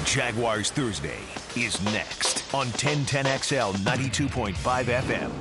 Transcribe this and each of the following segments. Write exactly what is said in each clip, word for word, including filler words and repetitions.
Jaguars Thursday is next on ten ten X L ninety-two point five F M.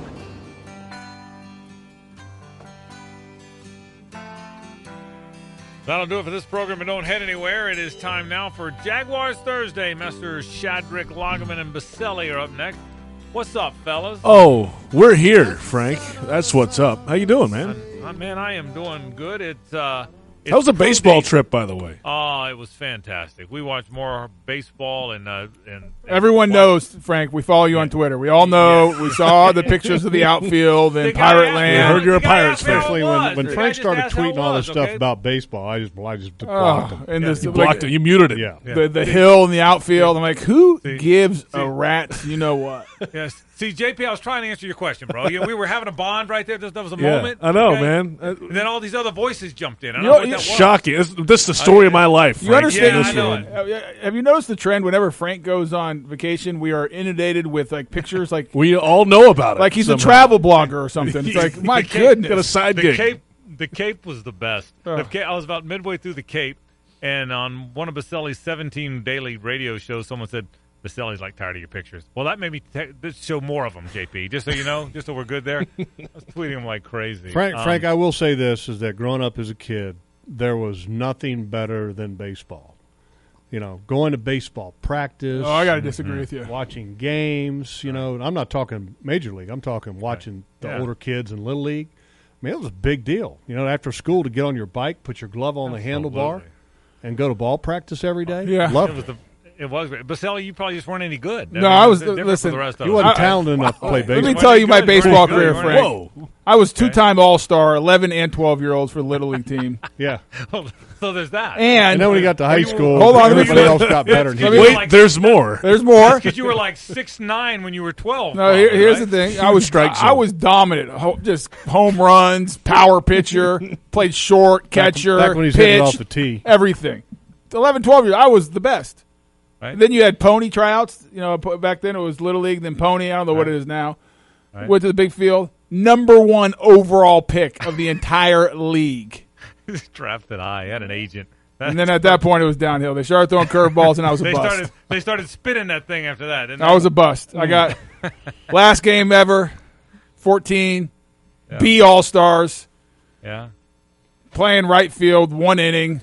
That'll do it for this program, but don't head anywhere. It is time now for Jaguars Thursday. Messrs. Shadrick, Lagerman, and Baselli are up next. What's up, fellas? Oh, we're here, Frank. That's what's up. How you doing, man? Uh, man, I am doing good. It's uh, it's How was the pro baseball day. trip, by the way? Oh, it was fantastic. We watched more baseball and uh, and, and everyone knows, Frank. We follow you on Twitter. We all know. Yeah. We saw the pictures of the outfield and The guy Pirate asked me Land. We how- heard you're a the guy Pirates asked me how fan. it Especially was. when, when The guy Frank just started asked how tweeting it all was, this stuff okay? about baseball, I just I just Oh, blocked him. and this, You like, blocked it. You muted it. Yeah. the the hill and the outfield. I'm like, who gives See. a rat's you know what? Yes. See, J P, I was trying to answer your question, bro. You know, we were having a bond right there. There was a Yeah, moment. I know, okay? man. Uh, And then all these other voices jumped in. I don't You know know, what you- that was. Shocking. This, this is the story of my life, You Frank. understand? Yeah, this I know one? it. Uh, yeah, Have you noticed the trend? Whenever Frank goes on vacation, we are inundated with like pictures, like We all know about it. like he's somehow. a travel blogger or something. It's like, my The Cape- goodness. Got a side the gig. Cape, the Cape was the best. Oh. The Cape, I was about midway through the Cape, and on one of Baselli's seventeen daily radio shows, someone said, Baselli's like tired of your pictures. Well, that made me te- just show more of them, J P, just so you know, just so we're good there. I was tweeting them like crazy. Frank, Um, Frank, I will say this: is that growing up as a kid, there was nothing better than baseball. You know, going to baseball practice. Oh, I got to disagree with you. Watching games. You know, I'm not talking major league. I'm talking watching the Yeah. older kids in little league. I mean, it was a big deal. You know, after school to get on your bike, put your glove on the handlebar, Absolutely. and go to ball practice every day. Yeah. It Loved was it. the. It was great. Baselli, you probably just weren't any good. No, I was- it's different listen, for the rest of He us. wasn't I- talented enough to play Let baseball. me Weren't tell any you my good, weren't baseball any career, good, Frank. Whoa. I was two-time All-Star, eleven and twelve-year-olds for the Little League team. Yeah. So there's that. And And then when he got to high you- school, Hold on, let me everybody finish. else got better. And he Let did. me- Wait, like- there's more. there's more. Because you were like six nine when you were twelve. No, here, probably, here's right? the thing. I was Strike I zone. was dominant. Ho- Just home runs, power pitcher, played short, Back- catcher, back when he's pitch, hitting off the tee. everything. eleven, twelve years, I was the best. Right. Then you had pony tryouts. You know, p- back then it was Little League, then pony. I don't know what Right. it is now. Right. Went to the big field. Number one overall pick of the entire league. Drafted high. Had an agent. And then at that point, it was downhill. They started throwing curveballs, and I was a they bust. started. They started spinning that thing after that. didn't I they? was a bust. I got last game ever, fourteen, Yeah. B All-Stars. Yeah. Playing right field, one inning.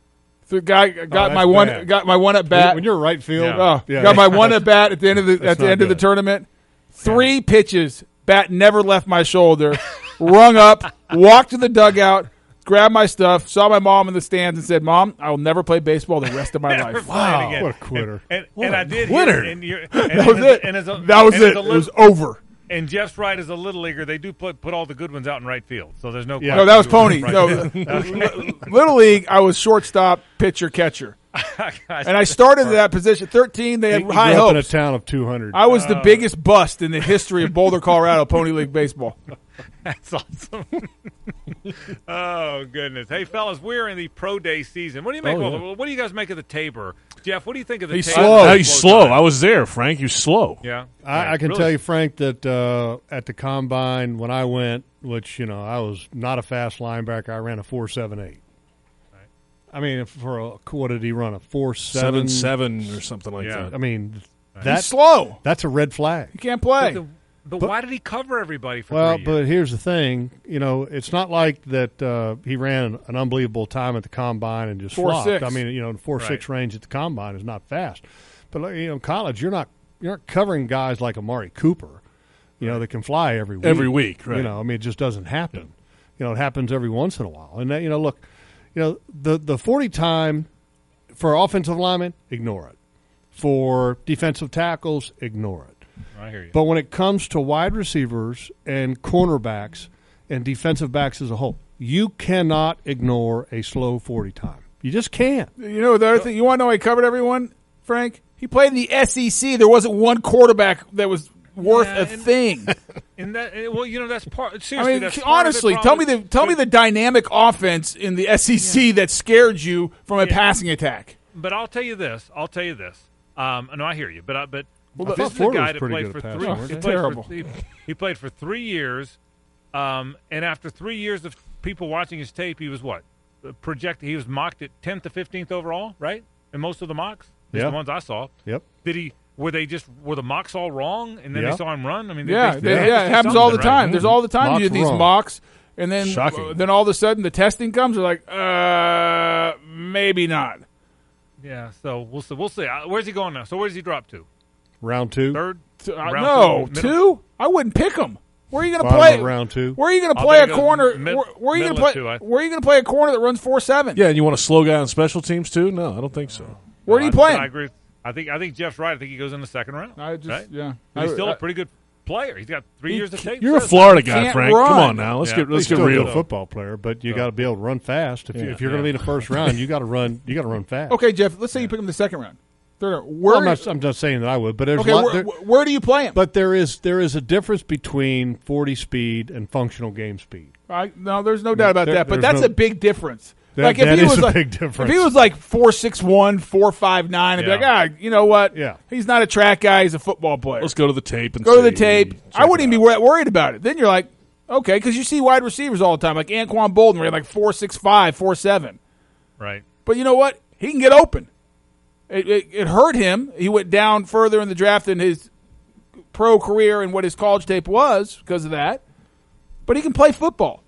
The guy got that's my one bad. got my one at bat. When you're right field, Yeah. Oh, yeah, got my one at bat at the end of the That's at the not end of the good. tournament. Three pitches, bat never left my shoulder. Rung up, walked to the dugout, grabbed my stuff, saw my mom in the stands, and said, "Mom, I will never play baseball the rest of my Never life." playing again. what a quitter. And, What and a I did quitter. Hear, and you're, and, That was and it. And as a, That was and it. as a It lit- was over. And Jeff's right, as a little leaguer, they do put put all the good ones out in right field. So there's no. Yeah. No, that was question. pony. Right. No, Little League, I was shortstop, pitcher, catcher, and I started at that position. Thirteen, they He had grew high up in a hopes. town of two hundred. I was the biggest bust in the history of Boulder, Colorado Pony League baseball. That's awesome. Oh goodness! Hey fellas, we're in the pro day season. What do you make? Oh, of yeah. What do you guys make of the Tabor? Jeff, what do you think of the He's Tabor? slow. Uh, he's slow. time? I was there, Frank. You're slow. Yeah, I, I can Really? tell you, Frank, that uh, at the combine when I went, which you know I was not a fast linebacker, I ran a four seven eight. I mean, for a what did he run a four Seven, seven? seven, or something like Yeah. that. I mean, He's that's slow. that's a red flag. You can't But, play. the, but, why did he cover everybody for Well, three but years? here's the thing. You know, it's not like that uh, he ran an unbelievable time at the combine and just Four flopped. six. I mean, you know, the four Right. six range at the combine is not fast. But like, you know, in college, you're not you're not covering guys like Amari Cooper. You know, that can fly every week. Every week, right. You know, I mean, it just doesn't happen. You know, it happens every once in a while. And that, you know, look, you know, the the forty time for offensive linemen, ignore it. For defensive tackles, ignore it. I hear you. But when it comes to wide receivers and cornerbacks and defensive backs as a whole, you cannot ignore a slow forty time. You just can't. You know the other thing. You want to know how he covered everyone, Frank? He played in the S E C. There wasn't one quarterback that was worth Yeah, a and- thing. And that, eh, well, you know, that's part. I Seriously, mean, that's part of it, honestly, tell me probably. the tell me the dynamic offense in the S E C that scared you from a Yeah. passing attack. But I'll tell you this. I'll tell you this. Um, no, I hear you. But uh, but Well, I this thought is a Florida guy was that pretty played good for at passing, three. weren't He they? played Terrible. For, he, he played for three years, um, and after three years of people watching his tape, he was what? Uh, Projected. He was mocked at tenth to fifteenth overall, right? In most of the mocks. Just Yeah. the ones I saw. Yep. Did he? Were they just were the mocks all wrong, and then Yeah. they saw him run? I mean, they, Yeah, they, they- they had yeah, to it see happens all the something, time. right? There's all the time Mocks you do these wrong. mocks, and then Shocking. then all of a sudden the testing comes. They're like, uh, maybe not. Yeah, so we'll see. We'll see. Uh, Where's he going now? So where does he drop to? Round two. Third? T- uh, Round no, two, middle- two. I wouldn't pick him. Where are you going to Bottom play? of round two. Where are you going to I'll play a think it goes corner? mid- where, where are you going to middle play? of two, I- Where are you going to play a corner that runs four seven? Yeah, and you want a slow guy on special teams too? No, I don't think so. Where do you I- play I him? agree. I think I think Jeff's right. I think he goes in the second round. I just right? yeah. He's I- still I- a pretty good player. He's got three He years of can't- tape. You're a Says- Florida guy, can't Frank. run. Come on now. Let's Yeah. get let's He's get still a real. good football player, but you got to be able to run fast. If, you, Yeah. if you're going to be in the first round, you got to run. You got to run fast. Okay, Jeff. Let's say you pick him the second round. Third round. Where? Well, I'm not. I'm not saying that I would, but there's okay, a lot, where, there- where do you play him? but there is there is a difference between forty speed and functional game speed. I, no, there's no doubt about There- that. But there's that's no- a big difference. That- like if that he is was a like, big difference. If he was like four six one, four five nine, I'd be Yeah. like, ah, you know what? Yeah. He's not a track guy. He's a football player. Let's go to the tape and Go to the see. tape. Check I wouldn't it even be out. wor- worried about it. Then you're like, okay, because you see wide receivers all the time, like Anquan Bolden, where he's like four six five, four seven. Right. But you know what? He can get open. It, it, it hurt him. He went down further in the draft than his pro career and what his college tape was because of that. But he can play football.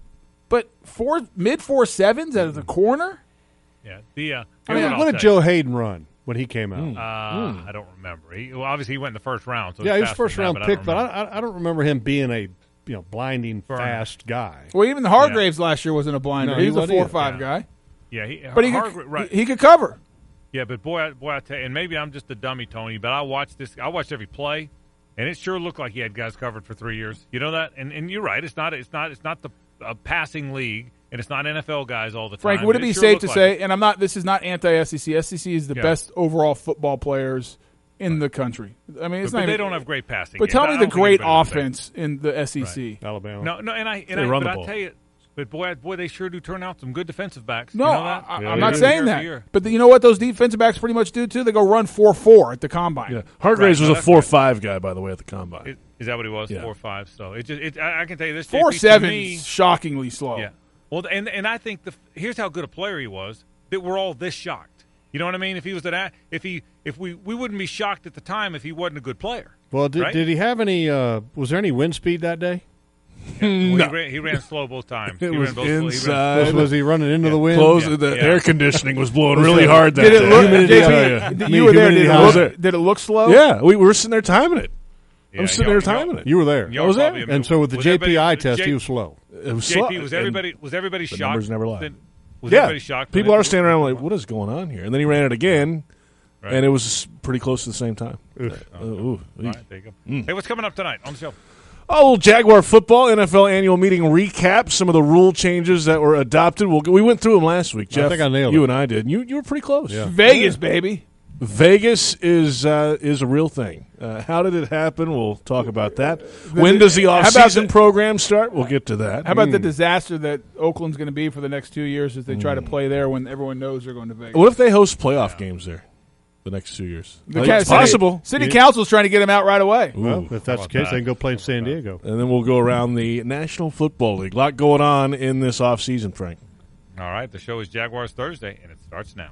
But four mid four sevens as a corner. Yeah. The uh, I here's mean, what I'll what did tell Joe Hayden run when he came out? you. Uh, I don't remember. He, well, obviously, he went in the first round. So yeah, it's he was faster first than round that, pick, I but don't remember. I, I, I don't remember him being a you know blinding Burner. fast guy. Well, even the Hargraves last year wasn't a blinder. No, he he was a wasn't four either. five Yeah. guy. yeah, he, But he Hargr- could, right. he, he could cover. Yeah, but boy, I, boy, I tell you, and maybe I'm just a dummy, Tony, but I watched this. I watched every play, and it sure looked like he had guys covered for three years. You know that, and and you're right. It's not. It's not. It's not the uh, passing league, and it's not N F L guys all the time. Frank, would it but be sure safe looked to like say, it. and I'm not, this is not anti-S E C. S E C is the Yeah. best overall football players in the country. I mean, it's But, not but they even- don't have great passing. But games. tell I me don't the think great anybody would say. offense in the S E C. Alabama. No, no, and I and They I, run but the I ball. tell you, but boy, boy, they sure do turn out some good defensive backs. No, you know that? I, Yeah, I'm they not do. saying Year that. after year. But the, you know what those defensive backs pretty much do too? They go run four four at the combine. Yeah. Hargraves Right, was no, a that's four right. five guy, by the way, at the combine. Is, is that what he was? Yeah. Four five. So it just. It, I, I can tell you this. Four J P, to seven me- is shockingly slow. Yeah. Well, and and I think the here's how good a player he was that we're all this shocked. You know what I mean? If he was an if he if we we wouldn't be shocked at the time if he wasn't a good player. Well, did, Right? did he have any? Uh, was there any wind speed that day? Well, No. he, ran, he ran slow both times. It he was ran both slow. He ran- inside. Was, was he running into the wind? Close. Yeah. The Yeah. air conditioning was blowing Was really that- hard that Did it day. look? Humidity J P, high. you I mean, were there. Did humidity it, high. look, there. did it look slow? Yeah, we, we were sitting there timing it. Yeah, I'm sitting y'all- there y'all- timing it. You were there. y'all was there. probably- And so with the was J P I everybody- test, J- he was slow. It was J slow. P was And- everybody was everybody the shocked? numbers never lie. Then- Was Yeah, everybody shocked? people when are it- standing around like, what is going on here? And then he ran it again, Right. and it was pretty close to the same time. Oof. Uh, ooh. All right, there you go. Hey, what's coming up tonight on the show? Oh, Jaguar football N F L annual meeting recap. Some of the rule changes that were adopted. We'll, we went through them last week, Jeff. think I nailed you it. and I did. You you were pretty close. Yeah. Vegas, baby. Vegas is uh, is a real thing. Uh, how did it happen? We'll talk about that. When does the how about off-season the- program start? We'll get to that. How about the disaster that Oakland's going to be for the next two years as they try to play there when everyone knows they're going to Vegas? What if they host playoff games there the next two years? The Like, ca- it's city- possible. City Council's trying to get them out right away. Well, if that's the about case, that? they can go play in San Diego. And then we'll go around the National Football League. A lot going on in this off-season, Frank. All right, the show is Jaguars Thursday, and it starts now.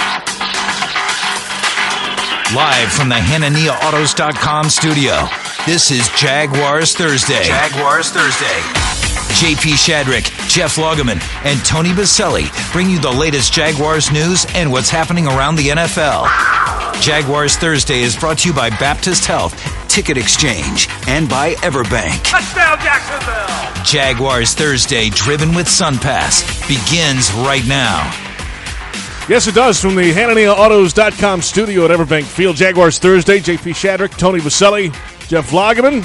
Live from the Hanania Autos dot com studio, this is Jaguars Thursday. Jaguars Thursday. J P Shadrick, Jeff Lageman, and Tony Baselli bring you the latest Jaguars news and what's happening around the N F L. Jaguars Thursday is brought to you by Baptist Health, Ticket Exchange, and by Everbank. Touchdown, Jacksonville! Jaguars Thursday, driven with SunPass, begins right now. Yes, it does. From the Hanania Autos dot com studio at Everbank Field, Jaguars Thursday. J P Shadrick, Tony Baselli, Jeff Lageman.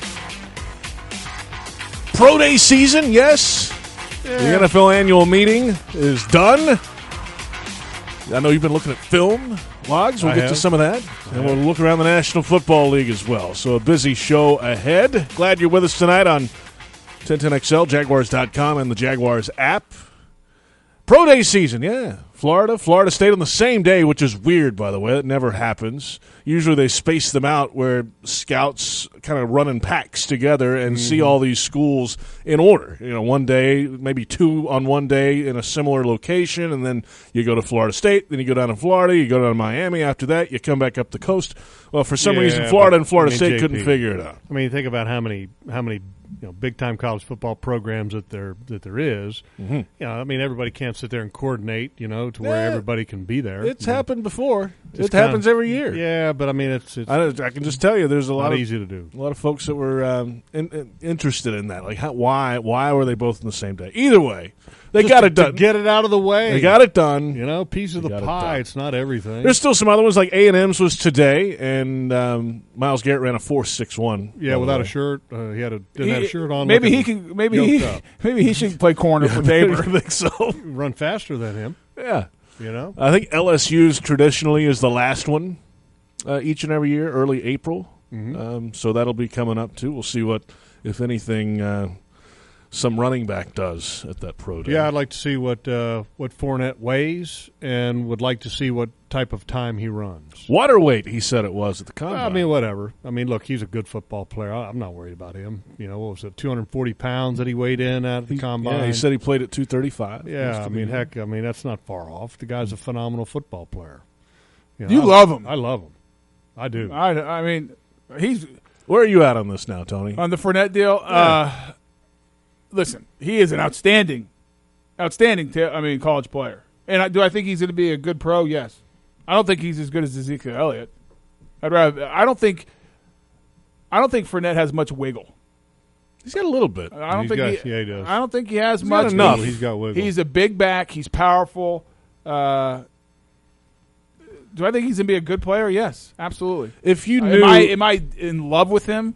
Pro Day season, yes. The N F L annual meeting is done. I know you've been looking at film logs. We'll I get to have. some of that. And we'll look around the National Football League as well. So a busy show ahead. Glad you're with us tonight on ten ten X L, Jaguars dot com, and the Jaguars app. Pro day season, yeah. Florida, Florida State on the same day, which is weird, by the way. That never happens. Usually they space them out where scouts kind of run in packs together and mm-hmm. see all these schools in order. You know, one day, maybe two on one day in a similar location, and then you go to Florida State, then you go down to Florida, you go down to Miami. After that, you come back up the coast. Well, for some yeah, reason, Florida but, and Florida I mean, State J P, couldn't figure it out. I mean, think about how many how many you know big time college football programs that there that there is. Mm-hmm. You know, I mean, everybody can't sit there and coordinate. You know, to where Yeah. everybody can be there. It's you know. happened before. It's It happens kinda- every year. Yeah, but I mean, it's it's I, don't- I can just tell you, there's a lot not of easy to do. a lot of folks that were um, in, in, interested in that. Like, how, why why were they both on the same day? Either way, they Just got to, it done. To get it out of the way. They got it done. You know, piece of They the got it pie. done. It's not everything. There's still some other ones, like A and M's was today, and um, Miles Garrett ran a four six one. yeah, without a shirt. Uh, he had a didn't He- have a shirt on. Maybe he looking can. Maybe yoked he. up. Maybe he should play corner for I Tabor. think so. run faster than him. Yeah. You know. I think L S U's traditionally is the last one uh, each and every year, early April. Mm-hmm. Um, so that'll be coming up, too. We'll see what, if anything, uh, some running back does at that pro day. Yeah, I'd like to see what uh, what Fournette weighs, and would like to see what type of time he runs. Water weight, he said it was at the combine. I mean, whatever. I mean, look, he's a good football player. I- I'm not worried about him. You know, what was it, two hundred forty pounds that he weighed in at the He- combine? Yeah, he said he played at two thirty-five. Yeah, I mean, heck, I mean, that's not far off. The guy's a phenomenal football player. know, You I- love him. I love him. I do. I, I mean, he's Where are you at on this now, Tony? on the Fournette deal. Uh, listen, he is an outstanding, outstanding. Ta- I mean, college player. And I, do I think he's going to be a good pro? Yes. I don't think he's as good as Ezekiel Elliott. I'd rather. I don't think. I don't think Fournette has much wiggle. He's got a little bit. I don't He's think. got- he, yeah, he does. I don't think he has He's got much. enough. He- He's got wiggle. He's a big back. He's powerful. Uh, do I think he's going to be a good player? Yes, absolutely. If you Am knew, I am I in love with him?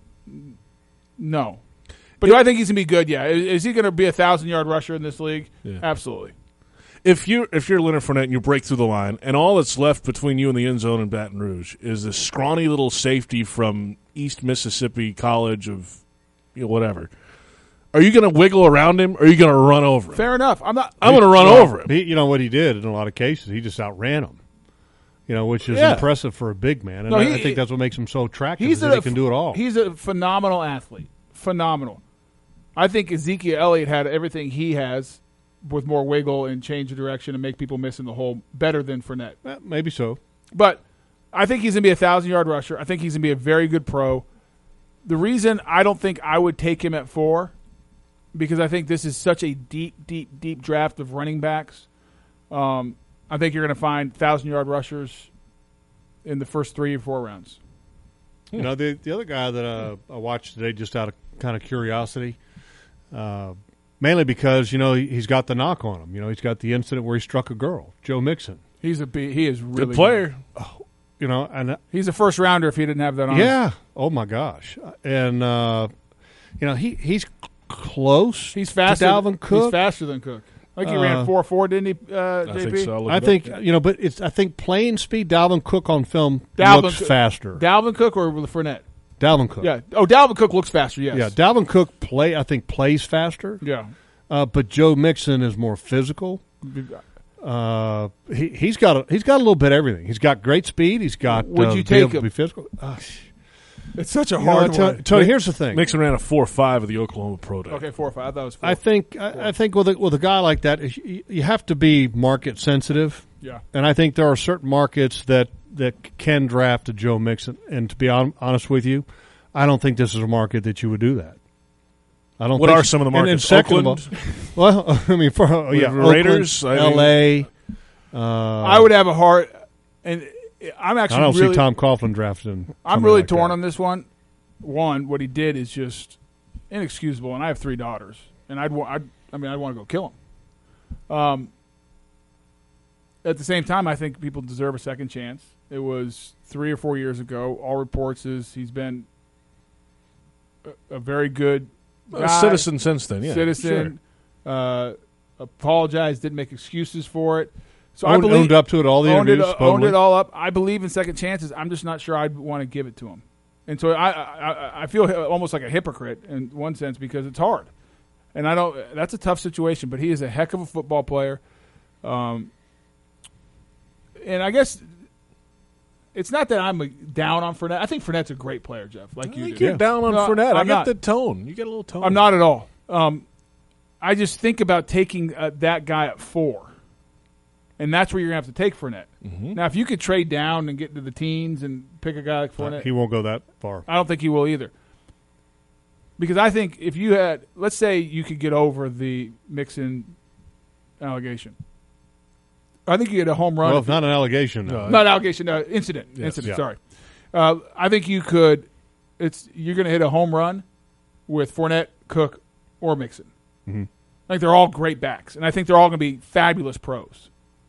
No. But do I think he's going to be good? Yeah. Is, is he going to be a thousand yard rusher in this league? Yeah. Absolutely. if you if you're Leonard Fournette and you break through the line, and all that's left between you and the end zone in Baton Rouge is this scrawny little safety from East Mississippi College of, you know, whatever. Are you going to wiggle around him, or are you going to run over him? Fair enough. I'm not. I'm going to run Well, over him. He, you know what he did in a lot of cases? He just outran him. You know, which is Yeah. impressive for a big man, and No, I, he- I think that's what makes him so attractive. He's is that a, he can do it all. He's a phenomenal athlete. Phenomenal. I think Ezekiel Elliott had everything he has with more wiggle and change of direction and make people miss in the hole better than Fournette. Eh, maybe so. But I think he's going to be a thousand-yard rusher. I think he's going to be a very good pro. The reason I don't think I would take him at four, because I think this is such a deep, deep, deep draft of running backs. Um, I think you're going to find thousand-yard rushers in the first three or four rounds. You know, the the other guy that uh, I watched today, just out of kind of curiosity, uh, mainly because you know he, he's got the knock on him. You know, he's got the incident where he struck a girl, Joe Mixon. He's a be- he is really Good player. You know, and uh, He's a first rounder if he didn't have that on. his- yeah, oh my gosh, and uh, you know he he's close. he's faster. to Dalvin than, Cook. He's faster than Cook. I think he Uh, ran four four, didn't he? Uh, I J think P? so. I'll look I it think up. you know, but it's I think playing speed. Dalvin Cook on film Dalvin looks Cook- faster. Dalvin Cook or Fournette? Dalvin Cook. Yeah. Oh, Dalvin Cook looks faster. Yes. Yeah, Dalvin Cook play. I think plays faster. Yeah. Uh, but Joe Mixon is more physical. Uh, he he's got a, he's got a little bit of everything. He's got great speed. He's got Would uh, you be take able to him? be physical. Uh, It's such a you know, hard Tony, one. Tony, here's the thing. Mixon ran a four five at the Oklahoma Pro Day. Okay, four or five. I thought it was four. I think I, I think with a, with a guy like that, you, you have to be market sensitive. Yeah. And I think there are certain markets that, that can draft a Joe Mixon. And to be on, honest with you, I don't think this is a market that you would do that. I don't. What think are so. some of the And- and markets? second of Oakland? all- well, I mean, for uh, yeah, the Raiders, I Oakland, mean- L A. Uh, I would have a hard, and I'm I actually don't really, see Tom Coughlin drafting. I'm somebody really like torn that. on this one. One, what he did is just inexcusable, and I have three daughters, and I'd, wa- I'd I mean, I'd want to go kill him. Um. At the same time, I think people deserve a second chance. It was three or four years ago. All reports is he's been a, a very good A guy, citizen since then, yeah. citizen. Uh, apologized, didn't make excuses for it. So I Owned, believe owned up to it all the owned it, interviews. uh, owned supposedly. it all up. I believe in second chances. I'm just not sure I'd want to give it to him. And so I, I I feel almost like a hypocrite in one sense because it's hard. And I don't. That's a tough situation. But he is a heck of a football player. Um, and I guess it's not that I'm down on Fournette. I think Fournette's a great player, Jeff. Like I you think do. you're down on No, Fournette. I I'm got not. the tone. You got a little tone. I'm not at all. Um, I just think about taking uh, that guy at four, and that's where you're going to have to take Fournette. Mm-hmm. Now, if you could trade down and get into the teens and pick a guy like Fournette, He won't go that far. I don't think he will either. Because I think if you had, let's say you could get over the Mixon allegation. I think you get a home run. Well, it's not an allegation. No. Not allegation, no, incident. Yes. Incident, Yeah. sorry. Uh, I think you could, it's you're going to hit a home run with Fournette, Cook, or Mixon. Mm-hmm. I think they're all great backs, and I think they're all going to be fabulous pros.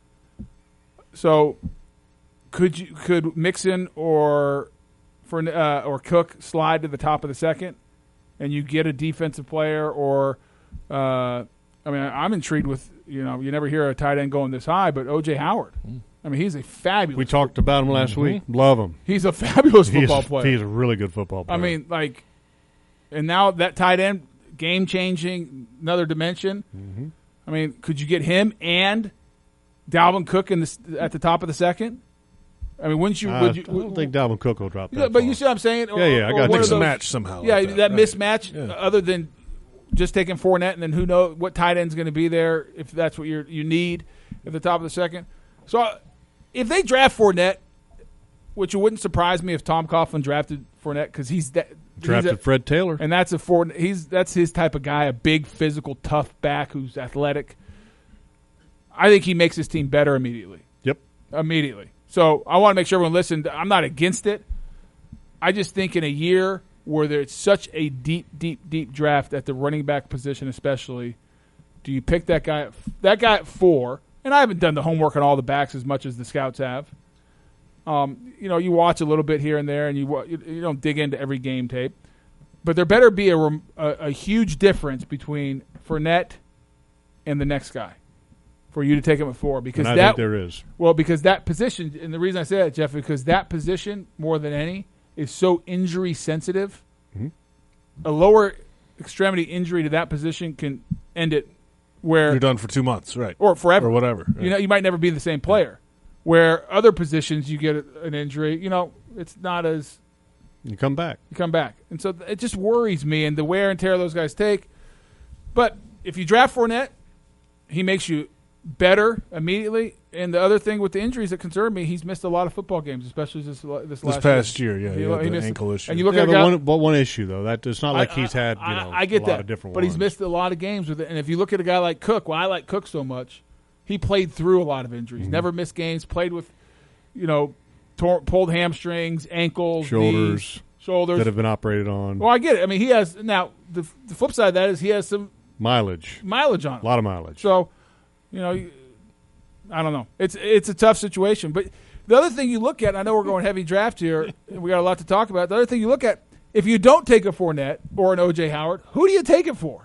So, could you could Mixon or for uh, or Cook slide to the top of the second, and you get a defensive player? Or, uh, I mean, I'm intrigued with you know you never hear a tight end going this high, but O J Howard. I mean, he's a fabulous. We talked about him last Mm-hmm. week. Love him. He's a fabulous He's, football player. he's a really good football player. I mean, like, and now that tight end, game changing, another dimension. Mm-hmm. I mean, could you get him and Dalvin Cook in the, at the top of the second? I mean, wouldn't you? I, would you I don't think Dalvin Cook will drop that Yeah, but far. you see what I'm saying? Or, Yeah, yeah, I or got one you. of Mix and those- match somehow. Yeah, like that, that, right. mismatch. Yeah. uh, Other than just taking Fournette, and then who knows what tight end's going to be there if that's what you you need at the top of the second. So uh, if they draft Fournette, which it wouldn't surprise me if Tom Coughlin drafted Fournette because he's that he's Drafted a- Fred Taylor. and that's a four. He's that's his type of guy, a big, physical, tough back who's athletic. I think he makes his team better immediately. Yep. Immediately. So I want to make sure everyone listened. I'm not against it. I just think in a year where there's such a deep, deep, deep draft at the running back position, especially, do you pick that guy? At, that guy at four? And I haven't done the homework on all the backs as much as the scouts have. Um, you know, you watch a little bit here and there, and you wa- you, you don't dig into every game tape. But there better be a, rem- a, a huge difference between Fournette and the next guy for you to take him at four. Because And I that think there is. well, because that position, and the reason I say that, Jeff, is because that position more than any is so injury sensitive. Mm-hmm. A lower extremity injury to that position can end it where You're done for two months, right? or forever Or whatever. You know, you might never be the same player. Where other positions you get an injury, you know, it's not as You come back. you come back, and so it just worries me and the wear and tear those guys take. But if you draft Fournette, he makes you better immediately. And the other thing with the injuries that concern me, he's missed a lot of football games, especially this this, This last past year, yeah, He- he, had he the missed- ankle issue. And you look Yeah, at a but guy, one, but one issue though, that it's not like I- he's had you I- know I get a that, lot of different but he's ones. missed a lot of games with it. And if you look at a guy like Cook, well, I like Cook so much. He played through a lot of injuries, Mm-hmm. never missed games, played with, you know, tor- pulled hamstrings, ankles, Shoulders knees, shoulders. that have been operated on. Well, I get it. I mean, he has now the the flip side of that is he has some Mileage, mileage on a him. lot of mileage. So, you know, you- I don't know. It's it's a tough situation. But the other thing you look at, I know we're going heavy draft here, and we got a lot to talk about. The other thing you look at, if you don't take a Fournette or an O J Howard, who do you take it for?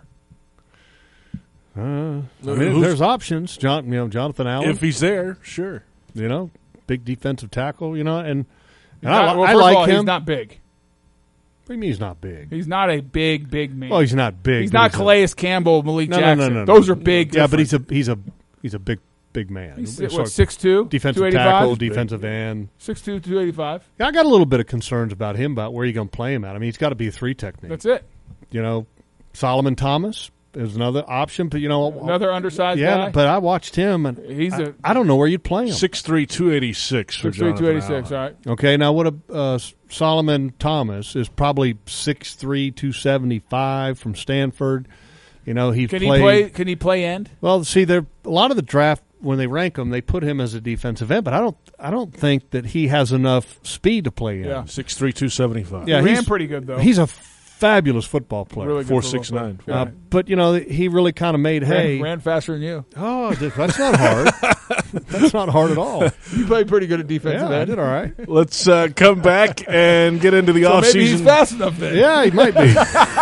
Uh, I mean, Who's- there's options. John, you know, Jonathan Allen. if he's there, sure. you know, big defensive tackle. You know, and and He's I, not- li- well, I first of like all, him. He's not big. What do you mean he's not big? He's not a big, big man. Well, he's not big. he's but not a- Calais Campbell, Malik No, no, Jackson. no, no, no. Those are big. Yeah, but he's different. a he's a he's a big big man. He's Sort what, of six two, defensive two tackle, eighty-five? defensive end. six two, two eighty-five. Yeah, I got a little bit of concerns about him about where you're going to play him at. I mean, he's got to be a three technique. That's it. You know, Solomon Thomas is another option, but you know, Another undersized yeah. guy. But I watched him, and He's I a I don't know where you'd play him. six three, two eighty-six for six three, Jonathan two eighty-six. Allen. All right. Okay, now what a uh, Solomon Thomas is probably six three, two seventy-five from Stanford. You know, he Can played. he play? Can he play end? Well, see, there a lot of the draft when they rank him, they put him as a defensive end, but I don't, I don't think that he has enough speed to play in. Yeah. six three, two seventy-five. Yeah, he ran he's pretty good though. He's a fabulous football player. really good four football six nine. player. Uh, Yeah. but you know, he really kind of made hay. ran, ran faster than you. Oh, th- that's not hard. That's not hard at all. You played pretty good at defensive Yeah, I end. did all right. Let's uh, come back and get into the So offseason. maybe he's fast enough then. Yeah, he might be.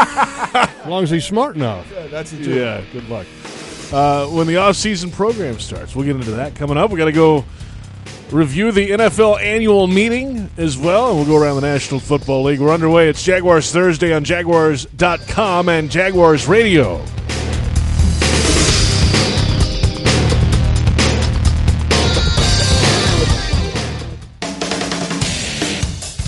As long as he's smart enough. Yeah, that's the truth. Yeah, good luck. Uh, when the off-season program starts, we'll get into that coming up. We got to go review the N F L annual meeting as well, and we'll go around the National Football League. We're underway. It's Jaguars Thursday on Jaguars dot com and Jaguars Radio.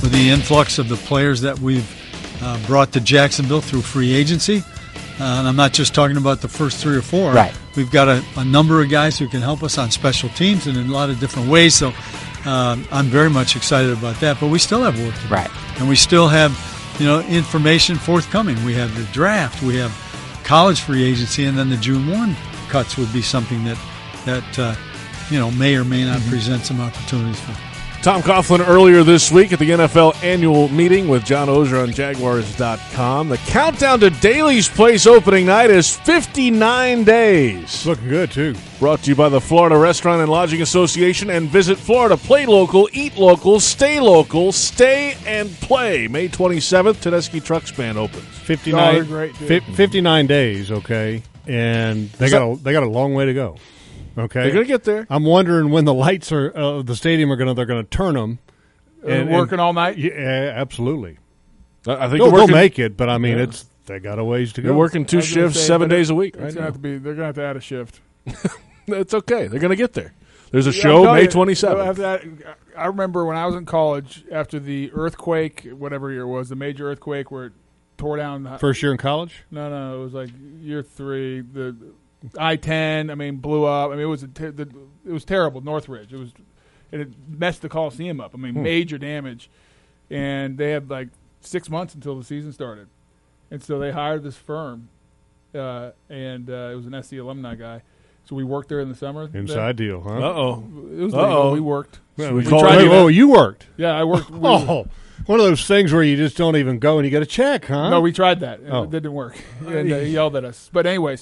with the influx of the players that we've uh, brought to Jacksonville through free agency. Uh, and I'm not just talking about the first three or four. Right. We've got a, a number of guys who can help us on special teams and in a lot of different ways. So um, I'm very much excited about that. But we still have work to do. Right. And we still have, you know, information forthcoming. We have the draft. We have college free agency. And then the June first cuts would be something that, that uh, you know, may or may not mm-hmm. present some opportunities for. Tom Coughlin earlier this week at the N F L annual meeting with John Oehser on Jaguars dot com. The countdown to Daly's Place opening night is fifty-nine days. Looking good, too. Brought to you by the Florida Restaurant and Lodging Association and Visit Florida. Play local, eat local, stay local, stay and play. May twenty-seventh, Tedeschi Trucks Band opens. fifty-nine, Oh, great, fi- fifty-nine days, okay, and they got a, they got a long way to go. Okay, They're going to get there. I'm wondering when the lights are uh, the stadium are going to they're going to turn them. And, working all night? Yeah, absolutely. I think They'll, they're they'll working, make it, but I mean, Yeah. it's they got a ways to go. They're working two I was gonna shifts, say, seven but days it- a week. It's Right gonna now. have to be. They're gonna have to add a shift. It's okay. They're going to get there. There's a Yeah, I'm show telling May you, twenty-seventh. after that, I remember when I was in college after the earthquake, whatever year it was, the major earthquake where it tore down. The, First year in college. No, no, it was like year three. The I ten, I mean, blew up. I mean, it was a ter- the, it was terrible. Northridge, it was, and it messed the Coliseum up. I mean, Hmm. major damage, and they had like six months until the season started, and so they hired this firm, uh, and uh, it was an S C alumni guy. So we worked there in the summer. Inside deal, huh? Uh-oh. It was Uh-oh. legal. We worked. Yeah, we we call tried it- to- oh, you worked. Yeah, I worked. We, Oh, one of those things where you just don't even go and you get a check, huh? No, we tried that. and Oh. It didn't work. And uh, he yelled at us. But anyways,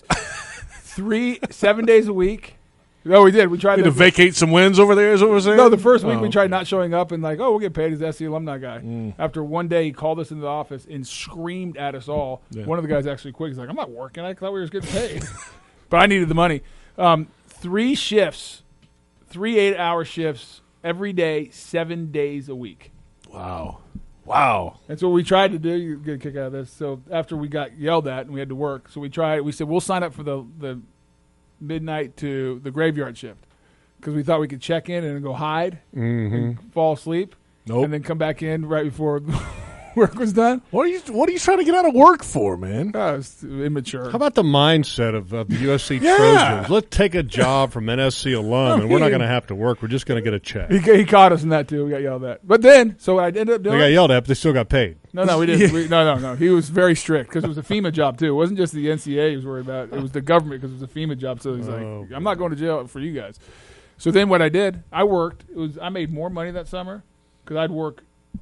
three, seven days a week. No, we did. We tried Need to that. vacate some wins over there, is what we're saying? No, the first week Oh. we tried not showing up and like, oh, we'll get paid as S C alumni guy. After one day, he called us into the office and screamed at us all. Yeah. One of the guys actually quit. He's like, I'm not working. I thought we were getting paid. But I needed the money. Um, three shifts, three eight-hour shifts every day, seven days a week. Wow. Wow. That's what we tried to do. You get a kick out of this. So after we got yelled at and we had to work, so we tried. We said we'll sign up for the the midnight to the graveyard shift because we thought we could check in and go hide and fall asleep, Nope. and then come back in right before work was done. What are you What are you trying to get out of work for, man? Oh, it's immature. How about the mindset of, of the U S C Yeah. Trojans? Let's take a job from an S C alum, and we're not mean- going to have to work. We're just going to get a check. he, he caught us in that too. We got yelled at. But then, so I ended up They doing. got yelled at, but they still got paid. No, no, we didn't. We, no, no, no. He was very strict because it was a FEMA job too. It wasn't just the N C A A he was worried about. It was the government because it was a FEMA job. So he's Oh, like, "I'm not going to jail for you guys." So then what I did, I worked. It was I made more money that summer because I'd work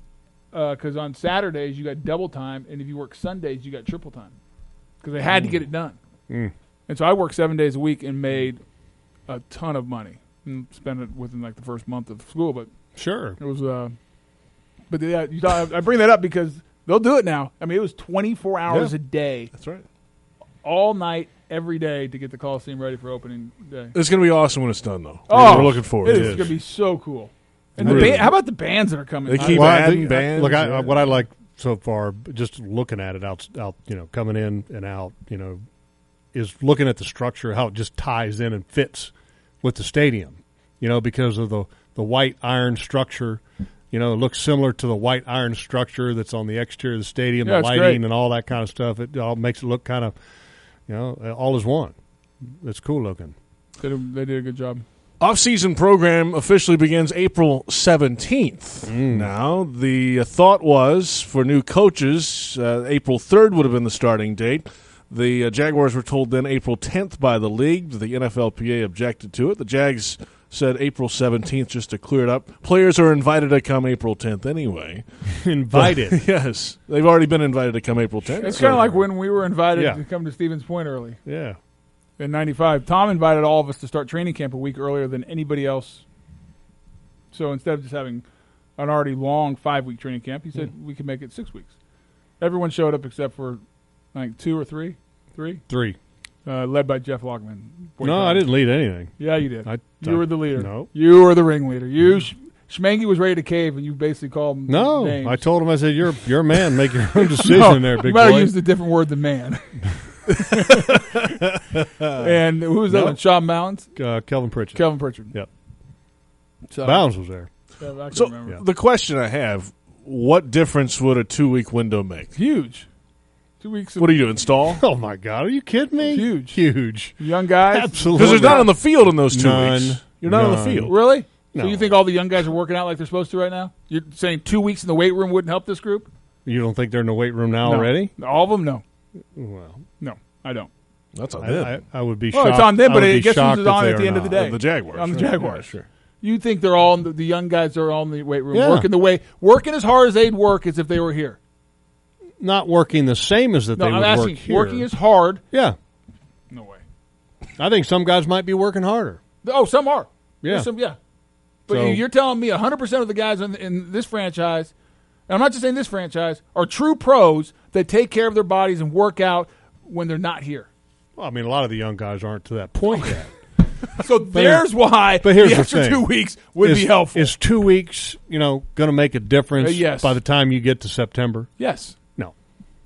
because on Saturdays you got double time, and if you work Sundays you got triple time because they had to get it done. Mm. And so I worked seven days a week and made a ton of money and spent it within like the first month of school, but. Sure. It was, uh, but yeah, you thought, I bring that up because they'll do it now. I mean, it was twenty-four hours Yeah. a day, That's right. all night, every day to get the Coliseum ready for opening day. It's going to be awesome when it's done, though. Oh, we're looking forward It to is it. going to be so cool. And Really. the band, how about the bands that are coming? They keep Well, I adding think- bands. Look, I, yeah. what I like so far, just looking at it out, out, you know, coming in and out, you know, is looking at the structure, how it just ties in and fits with the stadium, you know, because of the, the white iron structure. You know, it looks similar to the white iron structure that's on the exterior of the stadium, Yeah, the it's lighting great. and all that kind of stuff. It all makes it look kind of, you know, all is one. It's cool looking. They did, they did a good job. Off-season program officially begins April seventeenth. Now, the thought was for new coaches, uh, April third would have been the starting date. The uh, Jaguars were told then April tenth by the league. The N F L P A objected to it. The Jags said April seventeenth just to clear it up. Players are invited to come April tenth anyway. Invited. Yes. They've already been invited to come April tenth. It's so- kind of like when we were invited Yeah. to come to Stevens Point early Yeah. in ninety-five. Tom invited all of us to start training camp a week earlier than anybody else. So instead of just having an already long five-week training camp, he said we could make it six weeks. Everyone showed up except for, I think, two or three. Three? Three. Uh, led by Jeff Logman. No, I didn't lead anything. Yeah, you did. I- you were the leader. No. You were the ringleader. You, Sh- Schmangy was ready to cave, and you basically called him No, names. I told him, I said, you're you're a man. Make your own decision No, there, you big might have boy. used a different word than man. And who was that No. one? Sean Mounds? uh, Kelvin Pritchard. Kelvin Pritchard. Yep. So, Bounds was there. Yeah, I can So remember. the question I have, what difference would a two-week window make? Huge. Two weeks. Of What do you do, install? Oh, my God. Are you kidding me? Huge. Huge. young guys. Absolutely. Because they're not on the field in those two None. weeks. You're not on the None. field. Really? No. So you think all the young guys are working out like they're supposed to right now? You're saying two weeks in the weight room wouldn't help this group? You don't think they're in the weight room now No. already? All of them? No. Well, No, I don't. That's on I, them. I, I would be Well, shocked. it's on them, I but would I be guess shocked who's if on they at the are end of the not. day? The Jaguars. On the right? Jaguars. Yeah, sure. You think they're all in the, the young guys are all in the weight room Yeah. working the way working as hard as they'd work as if they were here. Not working the same as that No, they I'm would asking work here. working as hard. Yeah. No way. I think some guys might be working harder. Oh, some are. Yeah. There's some, yeah. But So- you're telling me one hundred percent of the guys in, in this franchise, and I'm not just saying this franchise, are true pros that take care of their bodies and work out when they're not here. Well, I mean, a lot of the young guys aren't to that point yet. So there's why but here's the the extra thing. two weeks would is, be helpful. Is two weeks, you know, going to make a difference Uh, yes. by the time you get to September? yes. No.